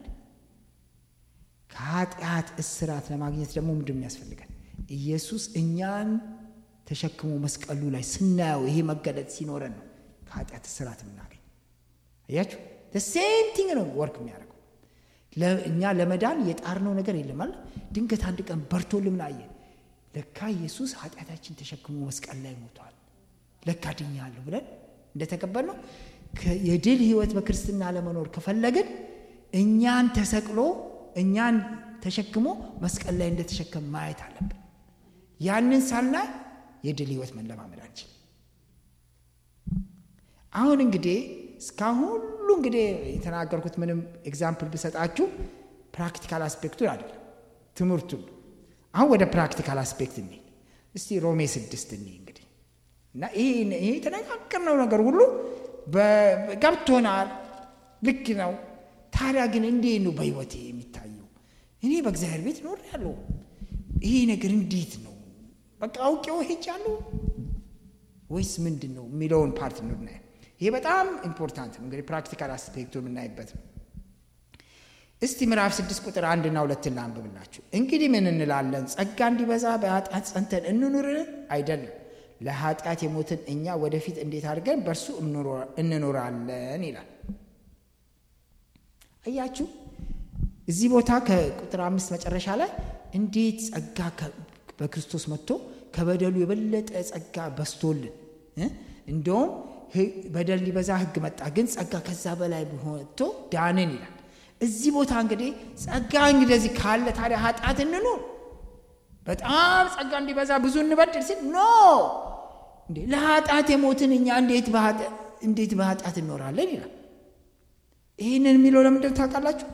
[SPEAKER 1] ከኃጢአት እስራት ለማግኘት ደግሞ ምንድን ያስፈልጋል? ኢየሱስ እኛን ተሸክሞ መስቀሉ ላይ ስናየው ይሄ መገለጥ ሲኖረን ነው ከኃጢአት እስራት የምናገኝ። አያችሁ the same thing ነው ወርክ የሚያደርገው። ለእኛ ለመዳን የጣርነው ነገር የለም አይደል? ድንገት አንድ ቀን በርቶልን አየን። ለካ ኢየሱስ ኃጢአታችን ተሸክሞ መስቀል ላይ ሞቷል። ለካ ድኛለሁ ብለን እንደተቀበልነው የድል ህይወት በክርስትና ለመኖር ከፈለግን እኛን ተሰቅሎ እኛን ተሸክሞ መስቀል ላይ እንደተሸከመ ማየት አለብን። ያንን ሳናይ የድል ህይወት መለማመድ አንችልም። አሁን እንግዲህ እስካሁን ሁሉ እንግዲህ የተናገርኩት ምንም ኤግዛምፕል ብሰጣችሁ ፕራክቲካል አስፔክቱን አይደለም ትምህርቱን። አሁን ወደ ፕራክቲካል አስፔክት እንሂድ እስቲ። ሮሜ 6 እንሂድ እንግዲህ እና ይሄ የተነጋገርነው ነገር ሁሉ ገብቶናል፣ ልክ ነው። ታዲያ ግን እንዴት ነው በህይወቴ የሚታየው? እኔ በእግዚአብሔር ቤት ኖሬያለሁ፣ ይሄ ነገር እንዴት ነው? በቃ አውቄው ሄጃለሁ ወይስ ምንድነው የሚለውን ፓርት ነው እናይ። ይሄ በጣም ኢምፖርታንት ነው እንግዲህ ፕራክቲካል አስፔክቱን የምናይበት። እስቲ ምዕራፍ 6 ቁጥር 1 እና 2 ላንብብላችሁ። እንግዲህ ምን እንላለን? ጸጋ እንዲበዛ በኃጢአት ጸንተን እንኑር? አይደለም። ለኃጢአት የሞትን እኛ ወደፊት እንዴት አድርገን በእርሱ እንኖራለን ይላል። አያችሁ እዚህ ቦታ ከቁጥር 5 መጨረሻ ላይ እንዴት ጸጋ በክርስቶስ መጥቶ ከበደሉ የበለጠ ጸጋ በስቶልን እንደውም በደል ሊበዛ ህግ መጣ፣ ግን ጸጋ ከዛ በላይ ሆኖ ዳንን ይላል። እዚህ ቦታ እንግዲህ ጸጋ እንግዲህ ካለ ታዲያ ኃጢአት እንኑር? በጣም ጸጋ እንዲበዛ ብዙ እንበድል ሲል ኖ እንዴ ለኃጢአት የሞትን እኛ እንዴት በኃጢአት እንኖራለን ይላል። ይሄንን የሚለው ለምንድን ነው ታውቃላችሁ?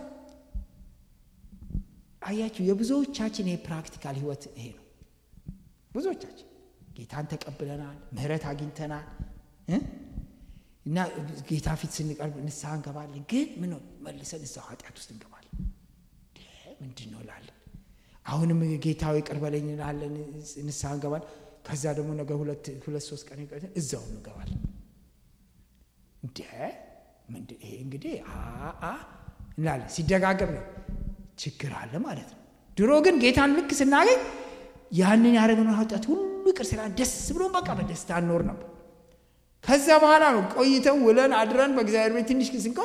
[SPEAKER 1] አያችሁ የብዙዎቻችን የፕራክቲካል ህይወት ይሄ ነው። ብዙዎቻችን ጌታን ተቀብለናል፣ ምህረት አግኝተናል እና ጌታ ፊት ስንቀርብ ንስሐ እንገባለን። ግን ምን መልሰን እዛው ኃጢአት ውስጥ እንገባለን። ምንድነው ላለን አሁንም ጌታው ይቅር በለኝ እንላለን፣ ንስሐ እንገባለን። ከዛ ደግሞ ነገ ሁለት 3 ቀን ይቀርተን እዛው እንገባለን። ምንድን ይሄ እንግዲህ እንላለን። ሲደጋገም ነው ችግር አለ ማለት ነው። ድሮ ግን ጌታን ልክ ስናገኝ ያንን ያደረግነው ኃጢአት ሁሉ ይቅር ስላለን ደስ ብሎ በቃ በደስታ እንኖር ነበር። ከዛ በኋላ ነው ቆይተን ውለን አድረን በእግዚአብሔር ቤት ትንሽ ስንቆይ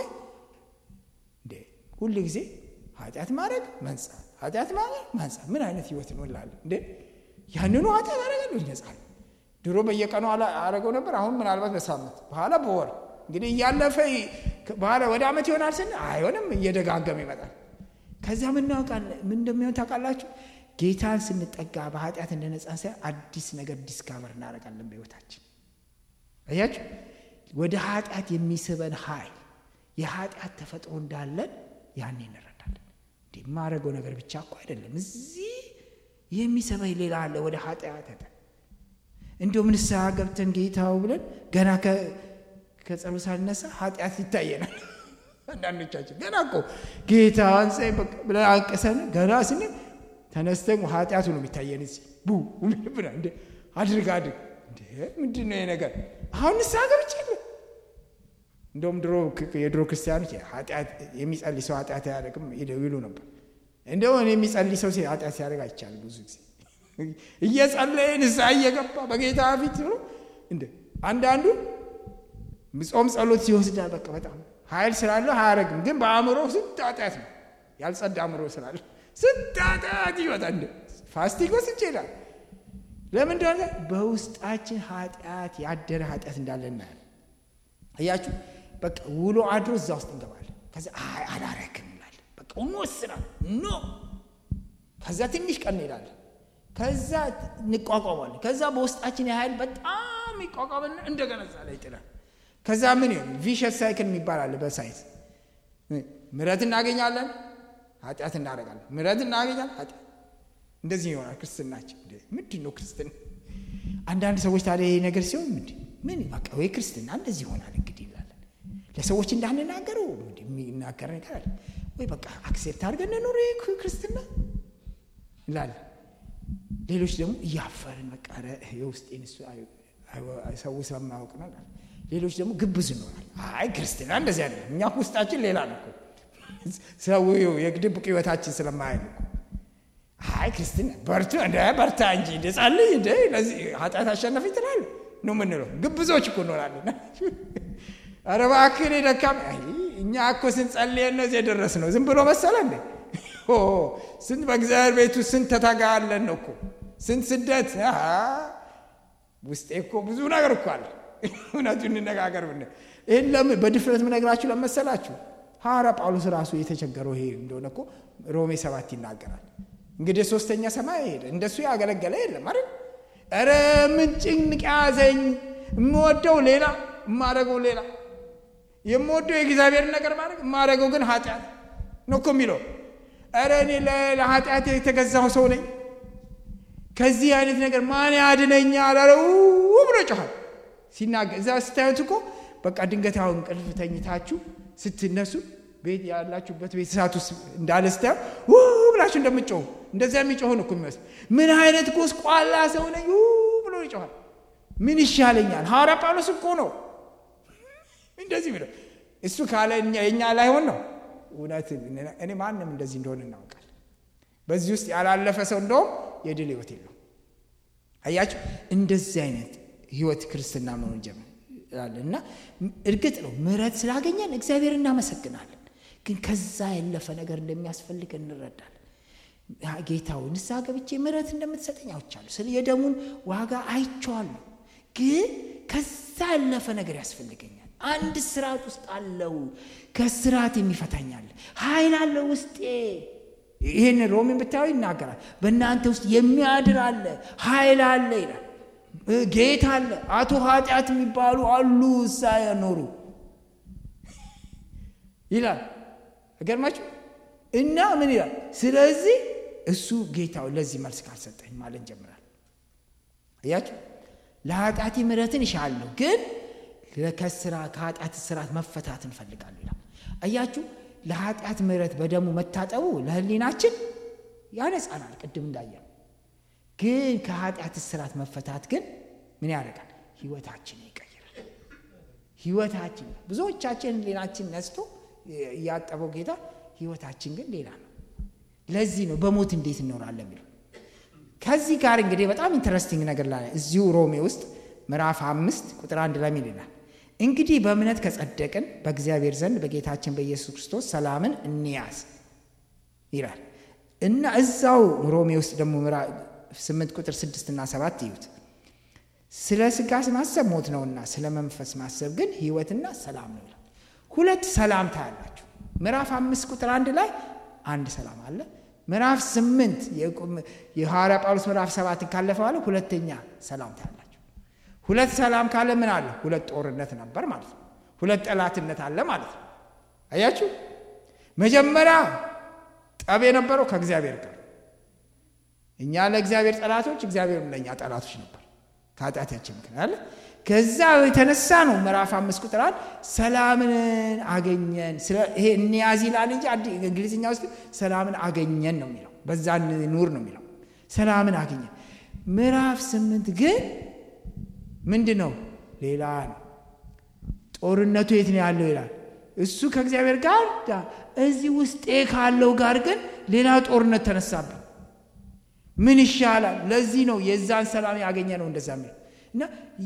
[SPEAKER 1] ሁሉ ጊዜ ኃጢአት ማድረግ መንጻት፣ ኃጢአት ማድረግ መንጻት። ምን አይነት ህይወት ነው እንላለን። ያንኑ ኃጢአት አደረጋለሁ ይነጻል። ድሮ በየቀኑ አደረገው ነበር፣ አሁን ምናልባት በሳምንት በኋላ በወር እንግዲህ እያለፈ በኋላ ወደ ዓመት ይሆናል ስን አይሆንም፣ እየደጋገመ ይመጣል። ከዛ ምን እንደሚሆን ታውቃላችሁ? ጌታን ስንጠጋ በኃጢአት እንደነጻን ሳይ አዲስ ነገር ዲስካቨር እናደርጋለን በህይወታችን። አያችሁ ወደ ኃጢአት የሚስበን ኃይል የኃጢአት ተፈጥሮ እንዳለን ያኔ እንረዳለን። ማረገው ነገር ብቻ እኮ አይደለም፣ እዚህ የሚስበኝ ሌላ አለ ወደ ኃጢአት። እንደውም ንስሐ ገብተን ጌታው ብለን ገና ከጸሎት ሳንነሳ ኃጢአት ይታየናል። አንዳንዶቻችን ገና እኮ ጌታን ሳይ ብለን አንቀሰን ገና ስንል ተነስተን ኃጢአቱ ነው የሚታየን። እዚህ ብላ አድርግ ምንድነው ይሄ ነገር? አሁን ንስሐ ገብቻለሁ። እንደውም የድሮ ክርስቲያኖች ኃጢአት የሚጸልይ ሰው ኃጢአት አያደርግም ይሉ ነበር። እንደውም የሚጸልይ ሰው ኃጢአት ሲያደርግ አይቻልም። ብዙ ጊዜ እየጸለየ ንስሐ እየገባ በጌታ ፊት ነው። አንዳንዱ ጾም ጸሎት ሲወስዳል በቃ በጣም ኃይል ስላለው አያደርግም፣ ግን በአእምሮ ስንት ኃጢአት ነው ያልጸዳ አእምሮ ስላለ ስንት ኃጢአት ይወጣል። ፋስቲንግ ወስጄ ይላል። ለምን እንደሆነ በውስጣችን ኃጢአት ያደረ ኃጢአት እንዳለ እናያለን። አያችሁ በቃ ውሎ አድሮ እዛ ውስጥ እንገባለን። ከዛ አላረክም እንላለን። በቃ እንወስናለን ከዛ ትንሽ ቀን እንሄዳለን። ከዛ እንቋቋማለን። ከዛ በውስጣችን የኃይል በጣም ይቋቋምና እንደገና እዛ ላይ ይጥላል። ከዛ ምን ይሆን ቪሸስ ሳይክል የሚባል አለ በሳይንስ። ምህረት እናገኛለን፣ ኃጢአት እናደርጋለን፣ ምህረት እናገኛለን፣ ኃጢአት። እንደዚህ ይሆናል ክርስትናችን። ምንድነው ክርስትና? አንዳንድ ሰዎች ታዲያ ይሄ ነገር ሲሆን ምን በቃ ወይ ክርስትና እንደዚህ ይሆናል እንግዲህ ይላል። ለሰዎች እንዳንናገረው የሚናገር ነገር አለ ወይ በቃ አክሴፕት አድርገን እንኖር ክርስትና ይላል። ሌሎች ደግሞ እያፈርን በቃ የውስጤን ሰው ስለማያውቅ ነው። ሌሎች ደግሞ ግብዝ ይኖራል። አይ ክርስትና እንደዚህ አይደለም፣ እኛ ውስጣችን ሌላ ነው እኮ ሰው የግድብቅ ህይወታችን ስለማያውቅ ነው። አይ ክርስትና በርታ እንጂ ጸልይ ለዚህ ኃጢአት አሸነፍ ይላል ነው የምንለው። ግብዞች እኮ እንኖራለን። ኧረ እባክህ ደካማ እኛ እኮ ስንጸልይ ነው እዚህ ደረስነው ዝም ብሎ መሰለ እንዴ ስንት በእግዚአብሔር ቤቱ ስንት ተታጋለን ነው እኮ ስንት ስደት ውስጤ እኮ ብዙ ነገር እኮ አለ እውነቱን እንነጋገር ብንል ይሄን ለምን በድፍረት ምነግራችሁ ለመሰላችሁ ሐዋርያ ጳውሎስ ራሱ የተቸገረው ይሄ እንደሆነ እኮ ሮሜ 7 ይናገራል እንግዲህ ሶስተኛ ሰማይ ሄደ እንደሱ ያገለገለ የለም አይደል ኧረ ምን ጭንቅ ያዘኝ የምወደው ሌላ የማደርገው ሌላ የምወደው የእግዚአብሔር ነገር ማድረገው ግን ኃጢአት ነው እኮ የሚለው ኧረ እኔ ለኃጢአት የተገዛው ሰው ነኝ ከዚህ አይነት ነገር ማን ያድነኛል አለው ብሎ ጮኸ ሲናገር እዛ ስታዩት እኮ በቃ ድንገታው እንቅልፍ ተኝታችሁ ስትነሱ ቤት ያላችሁበት ቤት ሳቱስ እንዳለስታ ብላችሁ እንደምትጮሁ እንደዛ የሚጮህ ነው እኮ የሚመስል ምን አይነት ጎስቋላ ሰው ነኝ ብሎ ይጮሃል ምን ይሻለኛል ሐዋርያ ጳውሎስ እኮ ነው እንደዚህ ብሎ እሱ ካለ የኛ ላይ ሆኖ እውነት እኔ ማንንም እንደዚህ እንደሆነ እናውቃለን በዚህ ውስጥ ያላለፈ ሰው እንደውም የድል ህይወት የለው አያችሁ እንደዚህ አይነት ህይወት ክርስትና ነው እንጀምራለንና እርግጥ ነው ምህረት ስላገኘን እግዚአብሔር እናመሰግናለን ግን ከዛ ያለፈ ነገር እንደሚያስፈልግ እንረዳለን ጌታው ንስሐ ገብቼ ምህረት እንደምትሰጠኝ አውቃለሁ ስለ የደሙን ዋጋ አይቼዋለሁ ግን ከዛ ያለፈ ነገር ያስፈልገኛል አንድ ስራት ውስጥ አለው ከስራት የሚፈታኛል ኃይል አለው ውስጤ ይሄን ሮሜን ብታዩ ይናገራል በእናንተ ውስጥ የሚያድር አለ ኃይል አለ ይላል ጌታ አለ አቶ ኃጢአት የሚባሉ አሉ ሳይኖሩ ይላል አገርማችሁ እና ምን ይላል ስለዚህ እሱ ጌታው ለዚህ መልስ ካልሰጠኝ ማለት ጀምራል አያችሁ ለኃጢአቴ ምህረትን ይሻለሁ ግን ከኃጢአት ስራት መፈታትን ፈልጋለሁ ይላል አያችሁ ለኃጢአት ምህረት በደሙ መታጠቡ ለህሊናችን ያነጻናል ቅድም እንዳየው ግን ከኃጢአት ስራት መፈታት ግን ምን ያደርጋል ህይወታችን ይቀይራል ህይወታችን ብዙዎቻችን ህሊናችን ነስቶ ያጠበው ጌታ ህይወታችን ግን ሌላ ነው ለዚህ ነው በሞት እንዴት እንኖራለን የሚለው ከዚህ ጋር እንግዲህ በጣም ኢንተረስቲንግ ነገር ላይ እዚሁ ሮሜ ውስጥ ምዕራፍ 5 ቁጥር 1 ላይ ይላል እንግዲህ በእምነት ከጸደቅን በእግዚአብሔር ዘንድ በጌታችን በኢየሱስ ክርስቶስ ሰላምን እንያዝ ይላል እና እዛው ሮሜ ውስጥ ደግሞ ምዕራፍ 8 ቁጥር 6 እና 7 ይዩት ስለ ሥጋ ማሰብ ሞት ነውና ስለ መንፈስ ማሰብ ግን ህይወትና ሰላም ነው ይላል ሁለት ሰላም ታያላችሁ ምዕራፍ 5 ቁጥር 1 ላይ አንድ ሰላም አለ ምዕራፍ 8 የሐዋርያ ጳውሎስ ምዕራፍ 7 ካለፈ በኋላ ሁለተኛ ሰላም ታያላችሁ ሁለት ሰላም ካለ ምን አለ ሁለት ጦርነት ነበር ማለት ነው ሁለት ጠላትነት አለ ማለት ነው አያችሁ መጀመሪያ ጠብ የነበረው ከእግዚአብሔር ጋር እኛ ለእግዚአብሔር ጠላቶች እግዚአብሔር ለኛ ጠላቶች ነበር ከኃጢአታችን ምክንያት ከዛ የተነሳ ነው ምዕራፍ 5 ቁጥር 1 ሰላምን አገኘን ይሄ እንያዝ ይላል እንጂ እንግሊዝኛ ውስጥ ሰላምን አገኘን ነው የሚለው በዛ ኑር ነው የሚለው ሰላምን አገኘን ምዕራፍ 8 ግን ምንድነው ሌላ ነው ጦርነቱ የት ነው ያለው ይላል እሱ ከእግዚአብሔር ጋር እዚህ ውስጥ ካለው ጋር ግን ሌላ ጦርነት ተነሳብን ምን ይሻላል ለዚህ ነው የዛን ሰላም ያገኘ ነው እንደዛ ነው እና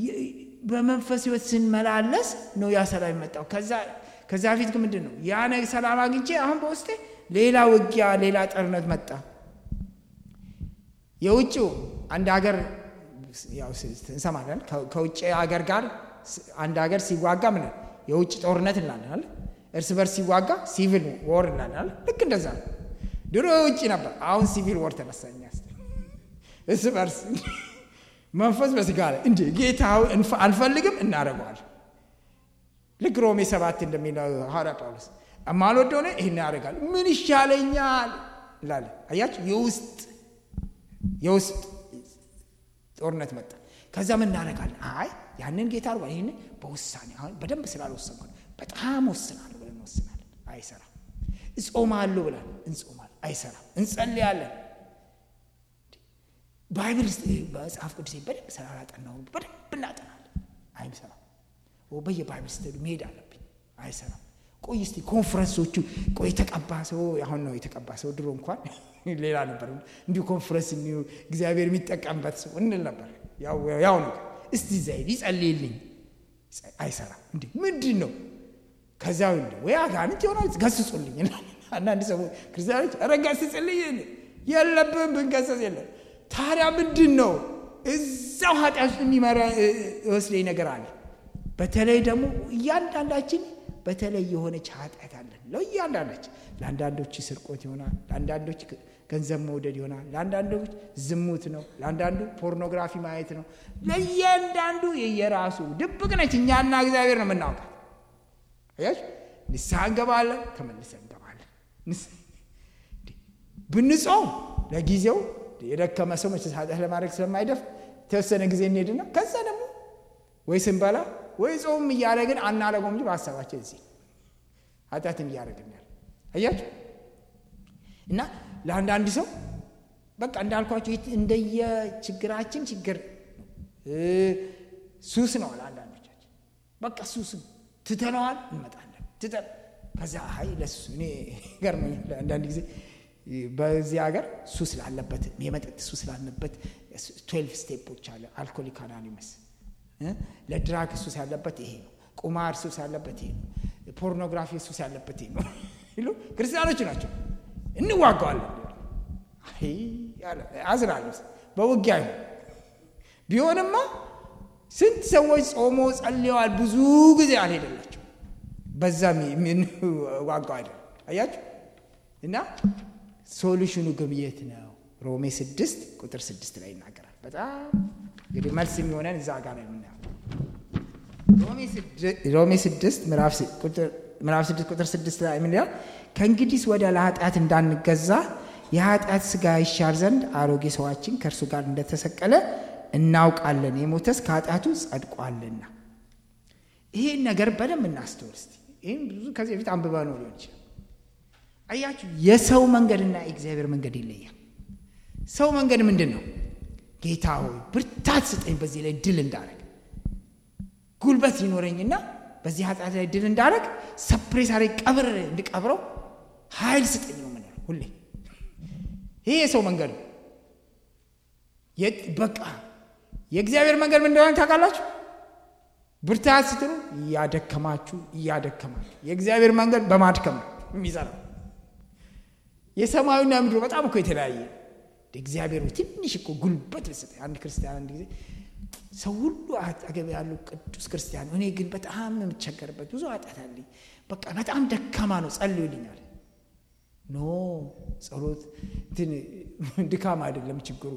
[SPEAKER 1] በመንፈስ ህይወት ስንመላለስ ነው ያ ሰላም መጣው ከዛ ፊት ግን ምንድነው ያ ነገር ሰላም አግኝቼ አሁን በውስጤ ሌላ ውጊያ ሌላ ጦርነት መጣ የውጭው አንድ ሀገር ያው እንሰማለን ከውጭ ሀገር ጋር አንድ ሀገር ሲዋጋ ምን የውጭ ጦርነት እንላለን እርስ በርስ ሲዋጋ ሲቪል ወር እንላለን ልክ እንደዛ ድሮ ውጭ ነበር አሁን ሲቪል ወር ተነሳኛስ እርስ በርስ መንፈስ በስጋለ እንዴ ጌታው አንፈልግም እናረጋዋል ልክ ሮሜ 7 እንደሚለው ሐዋርያ ጳውሎስ አማልወደው ነው ይሄን ያደርጋል ምን ይሻለኛል ይላል አያችሁ የውስጥ ጦርነት መጣ ከዛ ምን እናረጋለን አይ ያንን ጌታ አርባ ይሄን በውሳኔ አሁን በደንብ ስላልወሰንኩ በጣም ወስናለሁ ብለን ወስናለን አይሰራም እጾማለሁ ብለን እንጾማለን አይሰራም እንጸልያለን ባይብል በመጽሐፍ ቅዱስ በደንብ ስላላጠናው በደንብ እናጠናለን አይሰራም በየባይብል ስተዲ መሄድ አለብኝ አይሰራም ቆይ እስቲ ኮንፈረንሶቹ ቆይ ተቀባሰው አሁን ነው የተቀባሰው ድሮ እንኳን ሌላ ነበር እንዲሁ ኮንፈረንስ ነው እግዚአብሔር የሚጠቀምበት ሰው እንል ነበር ያው ነው እስቲ ዘይድ ይጸልይልኝ አይሰራም እንዴ ምንድነው ከዛው ወይ አጋንንት ይሆናል ገስጹልኝ። አንዳንድ ሰው ክርስቲያኖች ገስጹልኝ የለብም ብንገሰጽ የለም። ታዲያ ምንድነው እዛው ኃጢአት የሚመራ ወስደኝ ነገር አለ። በተለይ ደግሞ እያንዳንዳችን በተለይ የሆነች ኃጢአት አለ ለእያንዳንዳችን። ለአንዳንዶች ስርቆት ይሆናል፣ ለአንዳንዶች ገንዘብ መውደድ ይሆናል፣ ለአንዳንዶች ዝሙት ነው፣ ለአንዳንዱ ፖርኖግራፊ ማየት ነው። ለእያንዳንዱ የየራሱ ድብቅ ነች። እኛና እግዚአብሔር ነው የምናውቃት። አያችሁ ንስሐ እንገባለን፣ ተመልሰን እንገባለን። ብንጾም ለጊዜው የደከመ ሰው መቼ ኃጢአት ለማድረግ ስለማይደፍ ተወሰነ ጊዜ እንሄድና ከዛ ደግሞ ወይ ስንበላ ወይ ጾም እያደረግን አናረገውም እንጂ በሐሳባችን እዚህ ኃጢአትን እያደረግን ያለ አያችሁ። እና ለአንዳንድ ሰው በቃ እንዳልኳችሁ እንደየችግራችን ችግር ሱስ ነው። ለአንዳንዶቻችን በቃ ሱስ ትተነዋል፣ እንመጣለን ትተን ከዛ አይ ለሱ እኔ ገርሞኛል አንዳንድ ጊዜ በዚህ ሀገር ሱስ ላለበት የመጠጥ ሱስ ላለበት 12 ስቴፖች አለ። አልኮሊክ አናኒመስ ለድራግ ሱስ ያለበት ይሄ ነው፣ ቁማር ሱስ ያለበት ይሄ ነው፣ ፖርኖግራፊ ሱስ ያለበት ይሄ ነው ይሉ ክርስቲያኖች ናቸው። እንዋጋዋለን። አይ ያለ አዝራለሁ በውጊያ ቢሆንማ ስንት ሰዎች ጾሞ ጸልየዋል፣ ብዙ ጊዜ አልሄደላቸው። በዛም ምን ዋጋው አይደል? አያችሁ። እና ሶሉሽኑ ግብየት ነው። ሮሜ 6 ቁጥር 6 ላይ ይናገራል። በጣም እንግዲህ መልስ የሚሆነን እዛ ጋር ነው የምናየው። ሮሜ 6 ምዕራፍ 6 ቁጥር 6 ላይ ምን ይላል? ከእንግዲህ ወደ ኃጢአት እንዳንገዛ የኃጢአት ሥጋ ይሻር ዘንድ አሮጌ ሰዋችን ከእርሱ ጋር እንደተሰቀለ እናውቃለን፣ የሞተስ ከኃጢአቱ ጸድቋልና። ይሄን ነገር በደንብ እናስተውል እስቲ። ይሄን ብዙ ከዚህ በፊት አንብበነው ሊሆን ይችላል። አያችሁ የሰው መንገድና የእግዚአብሔር መንገድ ይለያል። ሰው መንገድ ምንድነው? ጌታ ሆይ ብርታት ስጠኝ በዚህ ላይ ድል እንዳረግ፣ ጉልበት ይኖረኝና በዚህ ኃጢአት ላይ ድል እንዳረግ ሰፕሬስ አሬ ቀብር እንድቀብረው ኃይል ስጠኝ ነው ማለት ሁሌ። ይሄ የሰው መንገድ ነው። በቃ የእግዚአብሔር መንገድ ምን እንደሆነ ታውቃላችሁ? ብርታት ስትሉ እያደከማችሁ የእግዚአብሔር መንገድ በማድከም ነው የሚሰራው። የሰማዩና ምድሩ በጣም እኮ የተለያየ። እግዚአብሔር ትንሽ እኮ ጉልበት ለሰጠ አንድ ክርስቲያን አንድ ጊዜ ሰው ሁሉ አጠገብ ያሉ ቅዱስ ክርስቲያን እኔ ግን በጣም የምቸገርበት ብዙ ኃጢአት አለኝ፣ በቃ በጣም ደካማ ነው ጸልዩልኛል። ኖ ጸሎት ድካም አይደለም ችግሩ።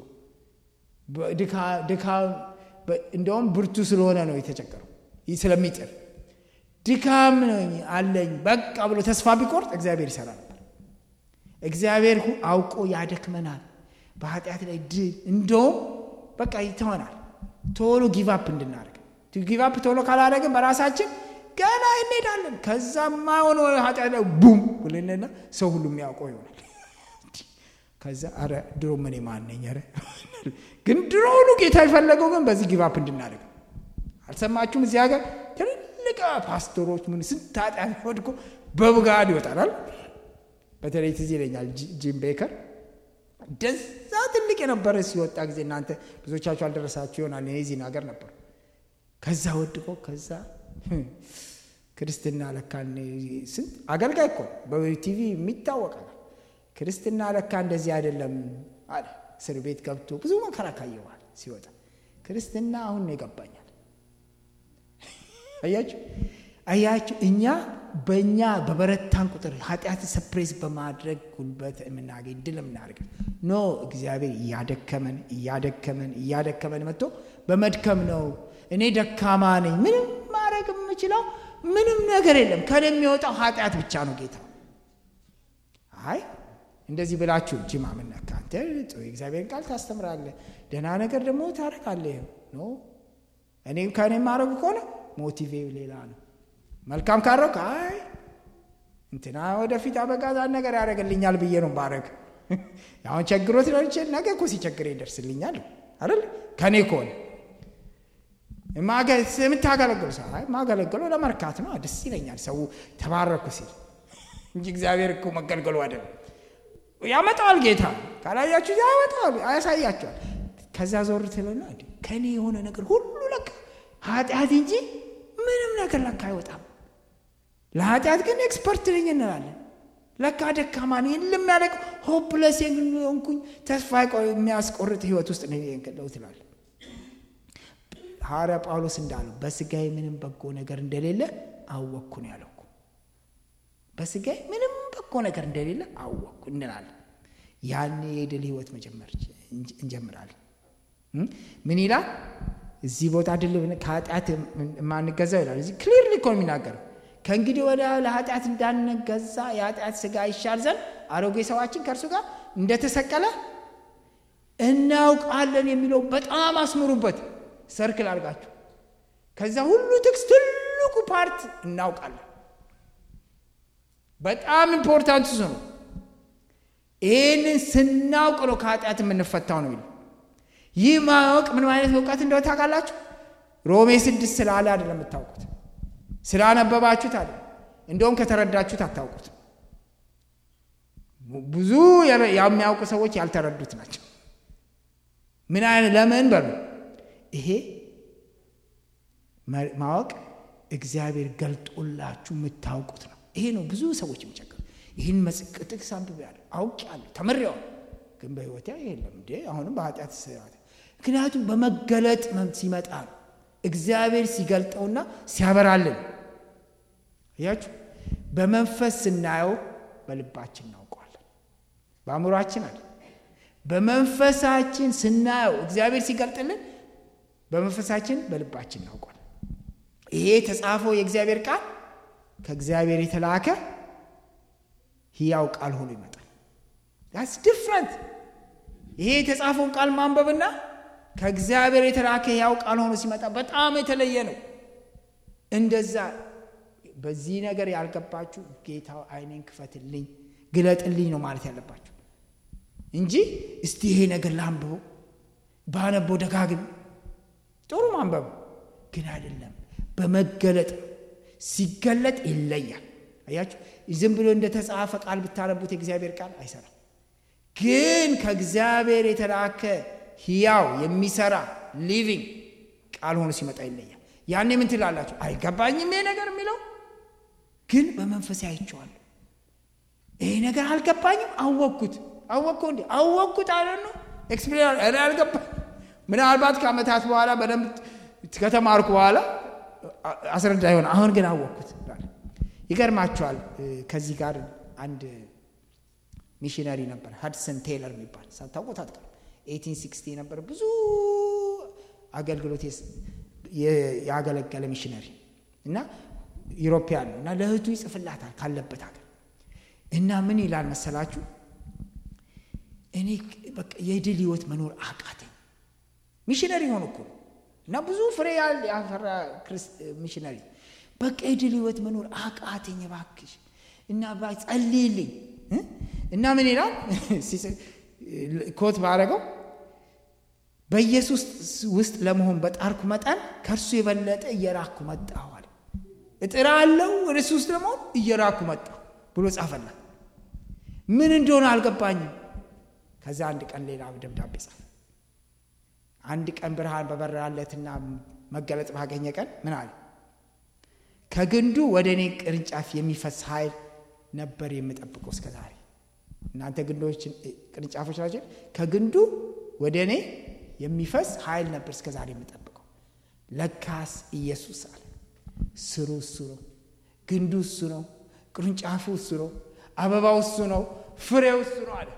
[SPEAKER 1] ድካም እንደውም ብርቱ ስለሆነ ነው የተቸገረው፣ ስለሚጥር ድካም ነው አለኝ በቃ ብሎ ተስፋ ቢቆርጥ እግዚአብሔር ይሰራል። እግዚአብሔር አውቆ ያደክመናል በኃጢአት ላይ እንደውም በቃ ይተወናል። ቶሎ ጊቭ አፕ እንድናደርግ ጊቭ አፕ ቶሎ ካላደረግን በራሳችን ገና እንሄዳለን። ከዛማ ሆኖ ኃጢአት ላይ ቡም ብለንና ሰው ሁሉ የሚያውቀው ይሆናል። ከዛ አረ ድሮ ምን ማንነኝ አረ ግን ድሮ ሁሉ ጌታ ይፈለገው ግን በዚህ ጊቭ አፕ እንድናደርግ። አልሰማችሁም? እዚህ ሀገር ትልልቅ ፓስተሮች ምን ስንት ኃጢአት ወድቆ በብጋድ ይወጣል። በተለይ ትዝ ይለኛል ጂም ቤከር ደዛ ትልቅ የነበረ ሲወጣ ጊዜ እናንተ ብዙዎቻችሁ አልደረሳችሁ ይሆናል። እዚህ ነገር ነበር። ከዛ ወድቆ ከዛ ክርስትና ለካን ስንት አገልጋይ እኮ በቲቪ የሚታወቃል። ክርስትና ለካ እንደዚህ አይደለም አለ። እስር ቤት ገብቶ ብዙ መከራ ካየዋል ሲወጣ ክርስትና አሁን ነው ይገባኛል። አያችሁ እኛ በእኛ በበረታን ቁጥር ኃጢአት ሰፕሬስ በማድረግ ጉልበት የምናገኝ ድል የምናደርግ ኖ እግዚአብሔር እያደከመን መጥቶ በመድከም ነው። እኔ ደካማ ነኝ፣ ምንም ማድረግ የምችለው ምንም ነገር የለም፣ ከኔ የሚወጣው ኃጢአት ብቻ ነው ጌታ። አይ እንደዚህ ብላችሁ ጅማ ምነካ አንተ እግዚአብሔርን ቃል ታስተምራለህ፣ ደህና ነገር ደግሞ ታደርጋለህ። ኖ እኔ ከኔ ማድረግ ከሆነ ሞቲቬው ሌላ ነው። መልካም ካረክ አይ እንትና ወደፊት አበጋዛን ነገር ያደርግልኛል ብዬ ነው ባረክ። ያው ቸግሮት ነው እንጂ ነገ እኮ ሲቸግር ይደርስልኛል አይደል? ከኔ ከሆነ የምታገለግለው ሰው አይ ማገለግለው ለመርካት ነው፣ ደስ ይለኛል ሰው ተባረኩ ሲል እንጂ እግዚአብሔር እኮ መገልገሉ አይደለም። ያመጣል ጌታ ካላያችሁ ያመጣል፣ አያሳያችኋል። ከዛ ዞር ትለና እንዴ ከኔ የሆነ ነገር ሁሉ ለካ ኃጢአት እንጂ ምንም ነገር ለካ አይወጣም። ለኃጢአት ግን ኤክስፐርት ነኝ እንላለን። ለካ ደካማ ነኝ ለሚያደርግ ሆፕለስ የሆንኩኝ ተስፋ የሚያስቆርጥ ህይወት ውስጥ ነው የገለው ትላለህ። ሐዋርያ ጳውሎስ እንዳለው በስጋዬ ምንም በጎ ነገር እንደሌለ አወቅኩ ነው ያለው። በስጋዬ ምንም በጎ ነገር እንደሌለ አወቅኩ እንላለን። ያን የድል ህይወት መጀመር እንጀምራለን። ምን ይላል እዚህ ቦታ? ድል ከኃጢአት ማንገዛው ይላል። እዚህ ክሊርሊ እኮ ነው የሚናገረው። ከእንግዲህ ወደ ለኃጢአት እንዳንገዛ የኃጢአት ስጋ ይሻር ዘንድ አሮጌ ሰዋችን ከእርሱ ጋር እንደተሰቀለ እናውቃለን የሚለው በጣም አስምሩበት። ሰርክል አድርጋችሁ ከዛ ሁሉ ጥቅስ ትልቁ ፓርት እናውቃለን። በጣም ኢምፖርታንት እሱ ነው። ይህንን ስናውቅ ነው ከኃጢአት የምንፈታው ነው የሚለው። ይህ ማወቅ ምን ማለት እውቀት እንደሆነ ታውቃላችሁ? ሮሜ 6 ስላለ አይደለም የምታውቁት፣ ስላነበባችሁት አይደለም። እንደውም ከተረዳችሁት አታውቁት። ብዙ የሚያውቁ ሰዎች ያልተረዱት ናቸው። ምን አይነት ለምን በሉ ይሄ ማወቅ እግዚአብሔር ገልጦላችሁ የምታውቁት ነው። ይሄ ነው ብዙ ሰዎች የሚቸገሩ። ይህን ጥቅስ አንብቤያለሁ፣ አውቄያለሁ፣ ተመሪያለሁ፣ ግን በህይወቴ የለም እንዴ አሁንም በኃጢአት ስራት። ምክንያቱም በመገለጥ ሲመጣ እግዚአብሔር ሲገልጠውና ሲያበራልን ያችሁ። በመንፈስ ስናየው በልባችን እናውቀዋለን። በአእምሮአችን አይደል። በመንፈሳችን ስናየው እግዚአብሔር ሲገልጥልን በመንፈሳችን በልባችን እናውቀዋለን። ይሄ የተጻፈው የእግዚአብሔር ቃል ከእግዚአብሔር የተላከ ሕያው ቃል ሆኖ ይመጣል። that's different። ይሄ የተጻፈውን ቃል ማንበብና ከእግዚአብሔር የተላከ ሕያው ቃል ሆኖ ሲመጣ በጣም የተለየ ነው። እንደዛ በዚህ ነገር ያልገባችሁ ጌታ አይኔን ክፈትልኝ ግለጥልኝ ነው ማለት ያለባችሁ እንጂ እስቲ ይሄ ነገር ላንብበው ባነበው ደጋግም ጥሩ ማንበብ ግን አይደለም። በመገለጥ ሲገለጥ ይለያል። አያችሁ፣ ዝም ብሎ እንደተጻፈ ቃል ብታነቡት የእግዚአብሔር ቃል አይሰራም። ግን ከእግዚአብሔር የተላከ ሕያው የሚሰራ ሊቪንግ ቃል ሆኖ ሲመጣ ይለያል። ያኔ ምን ትላላችሁ? አይገባኝም ይሄ ነገር የሚለው ግን በመንፈስ አይቼዋለሁ። ይሄ ነገር አልገባኝም፣ አወቅኩት አይደል? ኤክስፒሪየንስ እኔ አልገባኝ። ምናልባት ከዓመታት በኋላ በደንብ ከተማርኩ በኋላ አስረዳ ይሆን፣ አሁን ግን አወቅኩት። ይገርማችኋል። ከዚህ ጋር አንድ ሚሽነሪ ነበር ሃድሰን ቴይለር የሚባል ሳታውቁት አትቀርም። 1860 ነበር። ብዙ አገልግሎት ያገለገለ ሚሽነሪ እና ዩሮፒያን ነው እና ለእህቱ ይጽፍላታል ካለበት ሀገር እና ምን ይላል መሰላችሁ? እኔ በቃ የድል ህይወት መኖር አቃተኝ። ሚሽነሪ ሆኖ እኮ እና ብዙ ፍሬ ያፈራ ሚሽነሪ። በቃ የድል ህይወት መኖር አቃተኝ እባክሽ እና ጸልይልኝ እና ምን ይላል ኮት ባረገው በኢየሱስ ውስጥ ለመሆን በጣርኩ መጠን ከርሱ የበለጠ እየራኩ መጣሁ አለ። እጥራለሁ ወደ ኢየሱስ ለመሆን እየራኩ መጣሁ ብሎ ጻፈላት። ምን እንደሆነ አልገባኝም። ከዛ አንድ ቀን ሌላ ደብዳቤ ጻፈ። አንድ ቀን ብርሃን በበራለትና መገለጥ ባገኘ ቀን ምን አለ? ከግንዱ ወደ እኔ ቅርንጫፍ የሚፈስ ኃይል ነበር የምጠብቀው እስከዛሬ። እናንተ ግንዶች ቅርንጫፎች ናቸው። ከግንዱ ወደ እኔ የሚፈስ ኃይል ነበር እስከዛሬ የምጠብቀው። ለካስ ኢየሱስ አለ። ስሩ እሱ ነው፣ ግንዱ እሱ ነው፣ ቅርንጫፉ እሱ ነው፣ አበባው እሱ ነው፣ ፍሬው እሱ ነው አለ።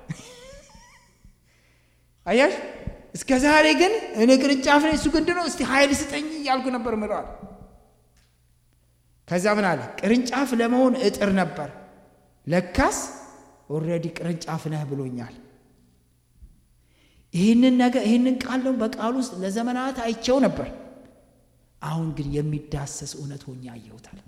[SPEAKER 1] አያሽ እስከዛሬ ግን እኔ ቅርንጫፍ ነኝ እሱ ግንድ ነው፣ እስቲ ኃይል ስጠኝ እያልኩ ነበር ምለዋል። ከዛ ምን አለ? ቅርንጫፍ ለመሆን እጥር ነበር፣ ለካስ ኦልሬዲ ቅርንጫፍ ነህ ብሎኛል። ይህንን ቃል ነው በቃል ውስጥ ለዘመናት አይቼው ነበር። አሁን ግን የሚዳሰስ እውነት ሆኜ አየሁታል።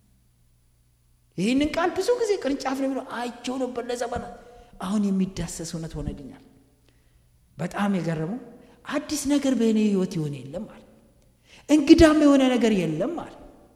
[SPEAKER 1] ይህንን ቃል ብዙ ጊዜ ቅርንጫፍ ነው ብሎ አይቼው ነበር ለዘመናት፣ አሁን የሚዳሰስ እውነት ሆነልኛል። በጣም የገረመው አዲስ ነገር በእኔ ህይወት ይሆን የለም ማለት፣ እንግዳም የሆነ ነገር የለም ማለት፣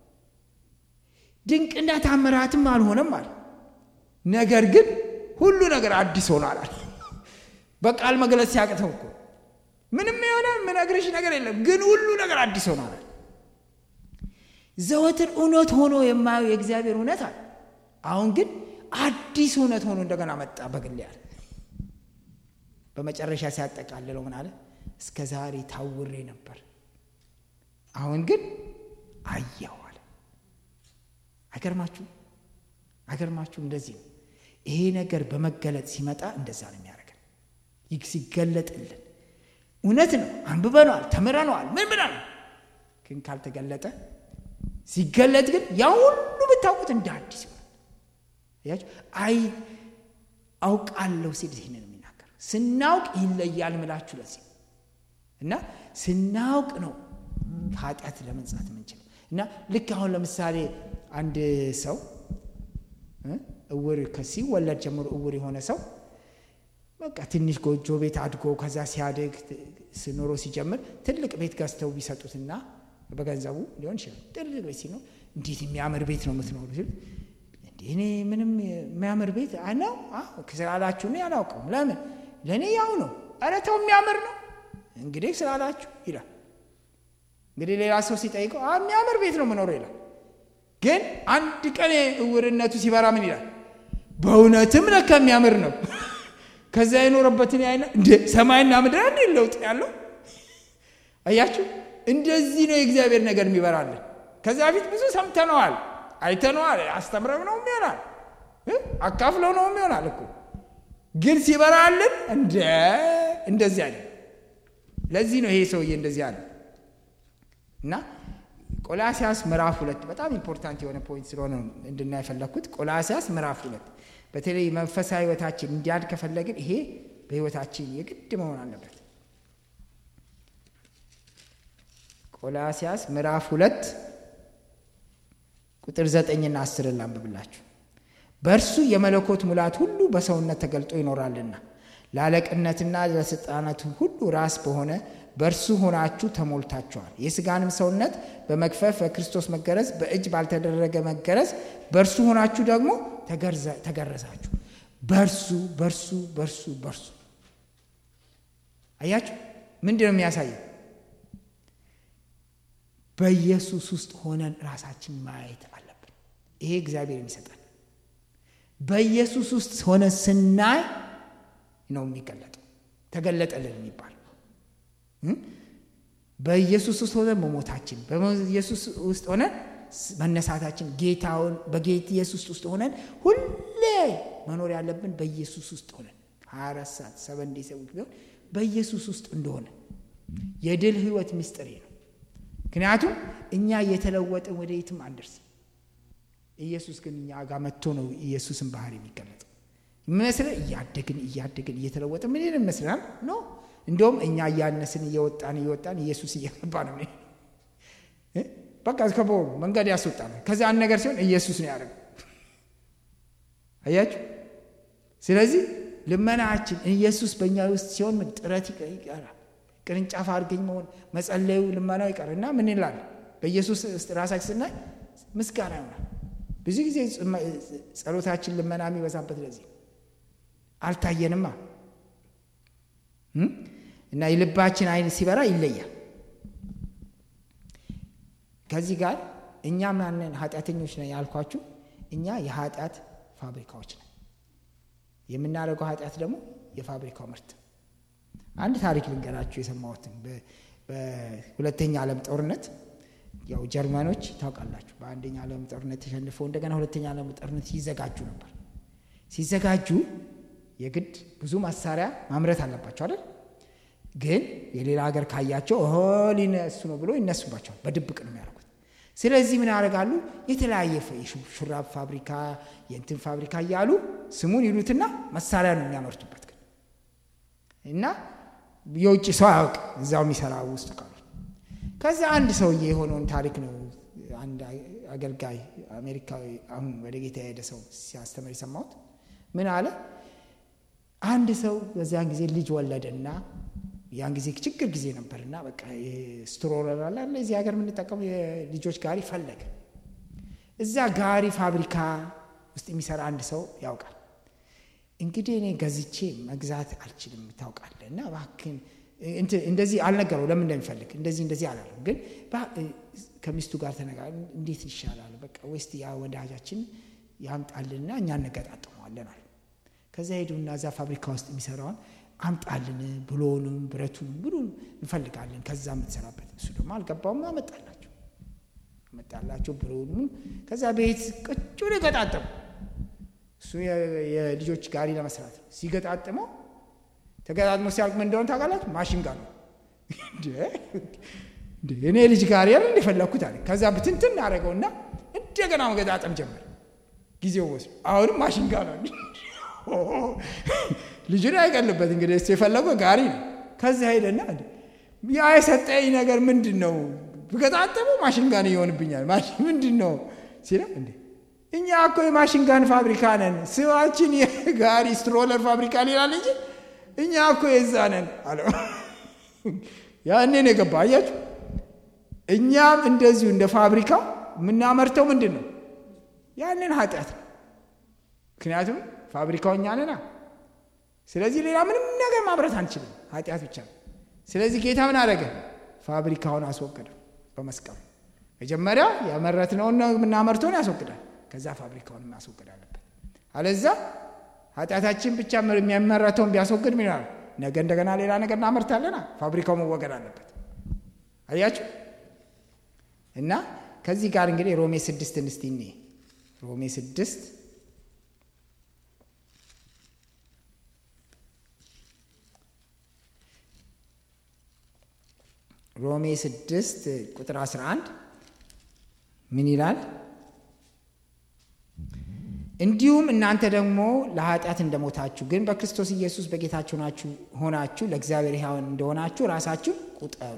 [SPEAKER 1] ድንቅና ታምራትም አልሆነም ማለት፣ ነገር ግን ሁሉ ነገር አዲስ ሆኗል። በቃል መግለጽ ሲያቅተው እኮ ምንም የሆነ ምንነግርሽ ነገር የለም፣ ግን ሁሉ ነገር አዲስ ሆኗል። ዘወትር እውነት ሆኖ የማየው የእግዚአብሔር እውነት አለ። አሁን ግን አዲስ እውነት ሆኖ እንደገና መጣ በግል ያለ። በመጨረሻ ሲያጠቃልለው ምን አለ? እስከ ዛሬ ታውሬ ነበር፣ አሁን ግን አየሁ አለ። አገርማችሁ እንደዚህ ነው። ይሄ ነገር በመገለጥ ሲመጣ እንደዛ ነው የሚያደርገን። ሲገለጥልን እውነት ነው፣ አንብበነዋል፣ ተምረነዋል፣ ምን ብለናል። ግን ካልተገለጠ ሲገለጥ ግን ያ ሁሉ ብታውቁት እንደ አዲስ ይሆናል። ያችሁ አውቃለሁ ሲል ይሄንን ነው የሚናገር። ስናውቅ ይለያል ምላችሁ ለዚህ እና ስናውቅ ነው ኃጢአት ለመንጻት የምንችለው። እና ልክ አሁን ለምሳሌ አንድ ሰው እውር ሲወለድ ጀምሮ እውር የሆነ ሰው በቃ ትንሽ ጎጆ ቤት አድጎ ከዛ ሲያድግ ስኖሮ ሲጀምር ትልቅ ቤት ገዝተው ቢሰጡትና በገንዘቡ ሊሆን ይችላል ትልቅ ቤት ሲኖር እንዴት የሚያምር ቤት ነው የምትኖሩ ሲል እኔ ምንም የሚያምር ቤት አናው ስላላችሁ ነው ያላውቀውም። ለምን ለኔ ያው ነው። ኧረ ተው የሚያምር ነው እንግዲህ ስላላችሁ ይላል። እንግዲህ ሌላ ሰው ሲጠይቀው የሚያምር ቤት ነው የምኖረው ይላል። ግን አንድ ቀን እውርነቱ ሲበራ ምን ይላል? በእውነትም ለካ የሚያምር ነው። ከዛ የኖረበትን ያይና እንደ ሰማይና ምድር አንድ ለውጥ ያለው አያችሁ። እንደዚህ ነው የእግዚአብሔር ነገር የሚበራልን። ከዛ በፊት ብዙ ሰምተነዋል፣ አይተነዋል፣ አስተምረው ነው የሚሆናል፣ አካፍለው ነው የሚሆናል እኮ። ግን ሲበራልን እንደዚህ አለ። ለዚህ ነው ይሄ ሰውዬ እንደዚህ አለ። እና ቆላስያስ ምዕራፍ 2 በጣም ኢምፖርታንት የሆነ ፖይንት ስለሆነ እንድናይ ፈለኩት። ቆላስያስ ምዕራፍ 2 በተለይ መንፈሳዊ ህይወታችን እንዲያድግ ከፈለግን ይሄ በህይወታችን የግድ መሆን አለበት። ቆላስያስ ምዕራፍ 2 ቁጥር 9 እና 10 ላንብብላችሁ። በእርሱ የመለኮት ሙላት ሁሉ በሰውነት ተገልጦ ይኖራልና ለአለቅነትና ለስልጣናት ሁሉ ራስ በሆነ በእርሱ ሆናችሁ ተሞልታችኋል። የሥጋንም ሰውነት በመግፈፍ በክርስቶስ መገረዝ በእጅ ባልተደረገ መገረዝ በእርሱ ሆናችሁ ደግሞ ተገረዛችሁ። በእርሱ አያችሁ። ምንድን ነው የሚያሳየው? በኢየሱስ ውስጥ ሆነን ራሳችን ማየት አለብን። ይሄ እግዚአብሔር የሚሰጠን በኢየሱስ ውስጥ ሆነን ስናይ ነው የሚገለጠው። ተገለጠልን የሚባል በኢየሱስ ውስጥ ሆነን መሞታችን፣ በኢየሱስ ውስጥ ሆነን መነሳታችን፣ ጌታውን በጌታ ኢየሱስ ውስጥ ሆነን ሁሌ መኖር ያለብን በኢየሱስ ውስጥ ሆነን 24 ሰዓት 7 ዴይስ ቢሆን በኢየሱስ ውስጥ እንደሆነ የድል ህይወት ምስጢር ነው። ምክንያቱም እኛ የተለወጥን ወደ የትም አንደርስ። ኢየሱስ ግን እኛ ጋር መጥቶ ነው ኢየሱስን ባህሪ የሚገለጠው። መስለን እያደግን እየተለወጥን ምን ይመስላል ነው። እንደውም እኛ ያነስን እየወጣን ኢየሱስ እየገባ ነው። በቃ ከቦ መንገድ ያስወጣል። ከዛ አንድ ነገር ሲሆን ኢየሱስ ነው ያደረገው። አያችሁ። ስለዚህ ልመናችን ኢየሱስ በእኛ ውስጥ ሲሆን ምን ጥረት ይቀራል። ቅርንጫፍ አድርገኝ መሆን መጸለዩ ልመናው ይቀርና ምን ይላል? በኢየሱስ ውስጥ ራሳችን ስናይ ምስጋና ይሆናል። ብዙ ጊዜ ጸሎታችን ልመና የሚበዛበት ለዚህ አልታየንማ። እና የልባችን አይን ሲበራ ይለያል። ከዚህ ጋር እኛ ማንን ኃጢአተኞች ነን ያልኳችሁ፣ እኛ የኃጢአት ፋብሪካዎች ነን። የምናደርገው ኃጢአት ደግሞ የፋብሪካው ምርት። አንድ ታሪክ ልንገራችሁ የሰማሁትን። በሁለተኛ ዓለም ጦርነት ያው ጀርመኖች ታውቃላችሁ በአንደኛ ዓለም ጦርነት ተሸንፈው እንደገና ሁለተኛ ዓለም ጦርነት ሲዘጋጁ ነበር። ሲዘጋጁ የግድ ብዙ መሳሪያ ማምረት አለባቸው አይደል? ግን የሌላ ሀገር ካያቸው ሊነሱ ነው ብሎ ይነሱባቸዋል። በድብቅ ነው የሚያደርጉት። ስለዚህ ምን ያደርጋሉ? የተለያየ ሹራብ ፋብሪካ፣ የእንትን ፋብሪካ እያሉ ስሙን ይሉትና መሳሪያ ነው የሚያመርቱበት። ግን እና የውጭ ሰው አያውቅ እዛው የሚሰራ ውስጥ ካሉ። ከዛ አንድ ሰውዬ የሆነውን ታሪክ ነው አንድ አገልጋይ አሜሪካዊ አሁን ወደ ጌታ የሄደ ሰው ሲያስተምር የሰማሁት። ምን አለ? አንድ ሰው በዚያን ጊዜ ልጅ ወለደና ያን ጊዜ ችግር ጊዜ ነበርና በቃ ስትሮለር አለ እዚህ ሀገር የምንጠቀመው የልጆች ጋሪ ፈለገ። እዛ ጋሪ ፋብሪካ ውስጥ የሚሰራ አንድ ሰው ያውቃል። እንግዲህ እኔ ገዝቼ መግዛት አልችልም ታውቃለህ፣ እና እባክህን እንደዚህ አልነገረው ለምን እንደሚፈልግ እንደዚህ አላለም። ግን ከሚስቱ ጋር ተነጋገረ። እንዴት ይሻላል በቃ ወስቲ ያ ወዳጃችን ያምጣልና እኛ እንገጣጠመዋለን አለ። ከዛ ሄዱና እዛ ፋብሪካ ውስጥ የሚሰራውን አምጣልን ብሎንም ብረቱንም ብሉን እንፈልጋለን ከዛ የምትሰራበት። እሱ ደግሞ አልገባውም። አመጣላቸው ብሎንም ከዛ ቤት ቁጭ ብሎ ገጣጠሙ። እሱ የልጆች ጋሪ ለመስራት ሲገጣጠመው ተገጣጥሞ ሲያልቅ ምን እንደሆነ ታውቃላችሁ? ማሽን ጋር ነው። እኔ ልጅ ጋር ያለ እንደፈለኩት አለ። ከዛ ብትንትን አደረገውና እንደገና መገጣጠም ጀመረ። ጊዜው ወስዶ አሁንም ማሽን ጋር ነው። ልጅን አይቀልበት እንግዲህ እሱ የፈለገው ጋሪ ነው። ከዛ ሄደና ያ የሰጠኝ ነገር ምንድነው? ብገጣጠመው ማሽን ጋር ይሆንብኛል። ማሽን ምንድነው ሲለው እኛ እኮ የማሽን ጋር ፋብሪካ ነን። ስማችን የጋሪ ስትሮለር ፋብሪካ ይላል እንጂ እኛ እኮ የዛ ነን አለው። ያኔ ነው የገባው። አያችሁ እኛም እንደዚሁ እንደ ፋብሪካው የምናመርተው ምንድነው? ያንን ኃጢአት ነው። ምክንያቱም ፋብሪካው እኛ ነና። ስለዚህ ሌላ ምንም ነገር ማምረት አንችልም፣ ኃጢአት ብቻ ነው። ስለዚህ ጌታ ምን አደረገ? ፋብሪካውን አስወገደው በመስቀሉ። መጀመሪያ ያመረትነውን ነው የምናመርተውን ያስወግዳል። ከዛ ፋብሪካውን ማስወገድ አለበት። አለዛ ኃጢአታችን ብቻ የሚያመረተውን ቢያስወግድ ምን ይላል? ነገ እንደገና ሌላ ነገር እናመርታለና ፋብሪካው መወገድ አለበት። አያችሁ? እና ከዚህ ጋር እንግዲህ ሮሜ 6 እንስቲኒ ሮሜ 6 ሮሜ 6 ቁጥር 11 ምን ይላል? እንዲሁም እናንተ ደግሞ ለኃጢአት እንደሞታችሁ ግን በክርስቶስ ኢየሱስ በጌታችሁ ሆናችሁ ለእግዚአብሔር ሕያው እንደሆናችሁ ራሳችሁ ቁጠሩ።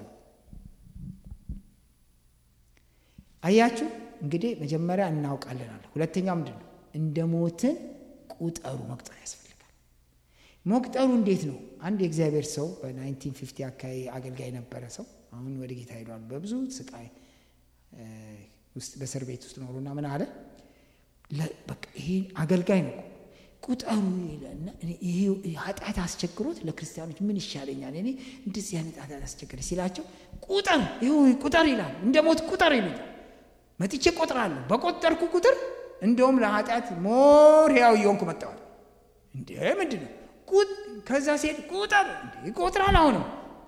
[SPEAKER 1] አያችሁ እንግዲህ መጀመሪያ እናውቃለን አለ። ሁለተኛው ምንድነው? እንደሞትን ቁጠሩ። መቁጠር ያስፈልጋል። መቁጠሩ እንዴት ነው? አንድ የእግዚአብሔር ሰው በ1950 አካባቢ አገልጋይ ነበረ ሰው አሁን ወደ ጌታ ሄዷል። በብዙ ስቃይ ውስጥ በእስር ቤት ውስጥ ኖሮና ምን አለ? በቃ ይሄ አገልጋይ ነው ቁጠሩ ይላልና ይሄ ኃጢአት አስቸግሮት ለክርስቲያኖች ምን ይሻለኛል እኔ እንደዚህ አይነት ኃጢአት አስቸግረ ሲላቸው ቁጠር ይላል። እንደሞት ቁጠር ይላል። መጥቼ ቆጥራለሁ። በቆጠርኩ ቁጥር እንደውም ለኃጢአት ሞር ሕያው እየሆንኩ መጣሁ። ምንድነው? ከዛ ሲሄድ ቁጠር ይቆጥራል። አሁንም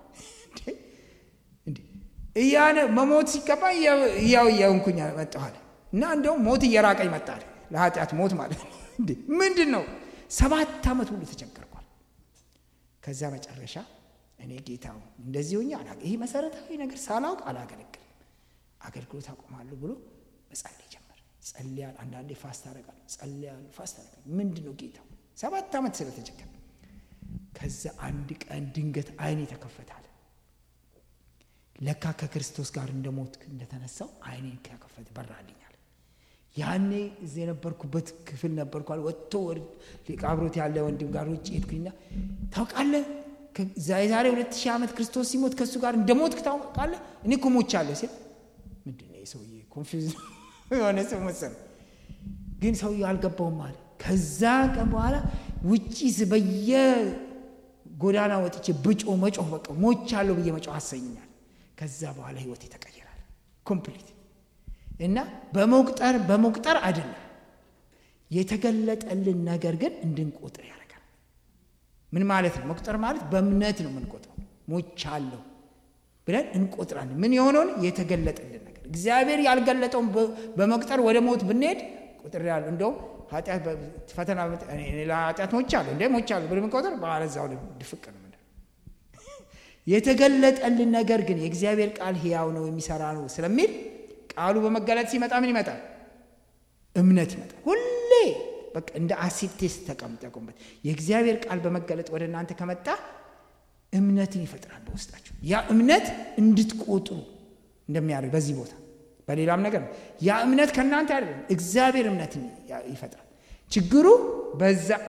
[SPEAKER 1] እያነ መሞት ሲገባ ሕያው እየሆንኩኝ መጣሁ አለ። እና እንደውም ሞት እየራቀኝ መጣ። ለኃጢአት ሞት ማለት ነው። ምንድነው? 7 ዓመት ሁሉ ተቸገርኳል። ከዛ መጨረሻ እኔ ጌታው እንደዚህ ሆኜ ይሄ መሰረታዊ ነገር ሳላውቅ አላገለግልም፣ አገልግሎት አቆማለሁ ብሎ መጸለይ ጀመረ። ጸልያል። አንዳንዴ ፋስት አደርጋለሁ፣ ጸልያል፣ ፋስት አደርጋለሁ። ምንድነው ጌታው 7 ዓመት ስለተቸገረ። ከዛ አንድ ቀን ድንገት አይኔ ተከፈታለ። ለካ ከክርስቶስ ጋር እንደሞትኩ እንደተነሳው አይኔን ከከፈተ በራልኛል። ያኔ እዚህ የነበርኩበት ክፍል ነበርኳል። ወጥቶ ሊቃብሮት ያለ ወንድም ጋር ውጪ ሄድኩኝና ታውቃለህ ዛሬ 2000 ዓመት ክርስቶስ ሲሞት ከሱ ጋር እንደሞትክ ታውቃለህ? እኔ እኮ ሞቻለሁ ሲል ምንድነው የሰውዬ ኮንፊውዝ የሆነ ሰው መሰለ። ግን ሰውዬው አልገባውም ማለት። ከዛ ቀን በኋላ ውጪ በየጎዳና ወጥቼ መጮህ በቃ ሞቻለሁ ብዬ መጮህ አሰኛል። ከዛ በኋላ ህይወቴ ተቀየራል ኮምፕሊት። እና በመቁጠር አይደለም የተገለጠልን ነገር ግን እንድንቆጥር ያደርጋል። ምን ማለት ነው? መቁጠር ማለት በእምነት ነው የምንቆጥረው። ሞቻለሁ ብለን እንቆጥራለን። ምን የሆነውን የተገለጠልን ነገር። እግዚአብሔር ያልገለጠውን በመቁጠር ወደ ሞት ብንሄድ ቁጥር ያለው እንደው ኃጢአት ፈተና እኔ ለኃጢአት ሞቻለሁ ብለን እንቆጥር ባለዛው ድፍቅ ነው። የተገለጠልን ነገር ግን የእግዚአብሔር ቃል ሕያው ነው የሚሰራ ነው ስለሚል ቃሉ በመገለጥ ሲመጣ ምን ይመጣል? እምነት ይመጣል። ሁሌ በቃ እንደ አሲድ ቴስት ተቀምጠቁበት። የእግዚአብሔር ቃል በመገለጥ ወደ እናንተ ከመጣ እምነትን ይፈጥራል በውስጣችሁ። ያ እምነት እንድትቆጥሩ እንደሚያደርግ በዚህ ቦታ በሌላም ነገር ያ እምነት ከእናንተ አይደለም፣ እግዚአብሔር እምነትን ይፈጥራል። ችግሩ በዛ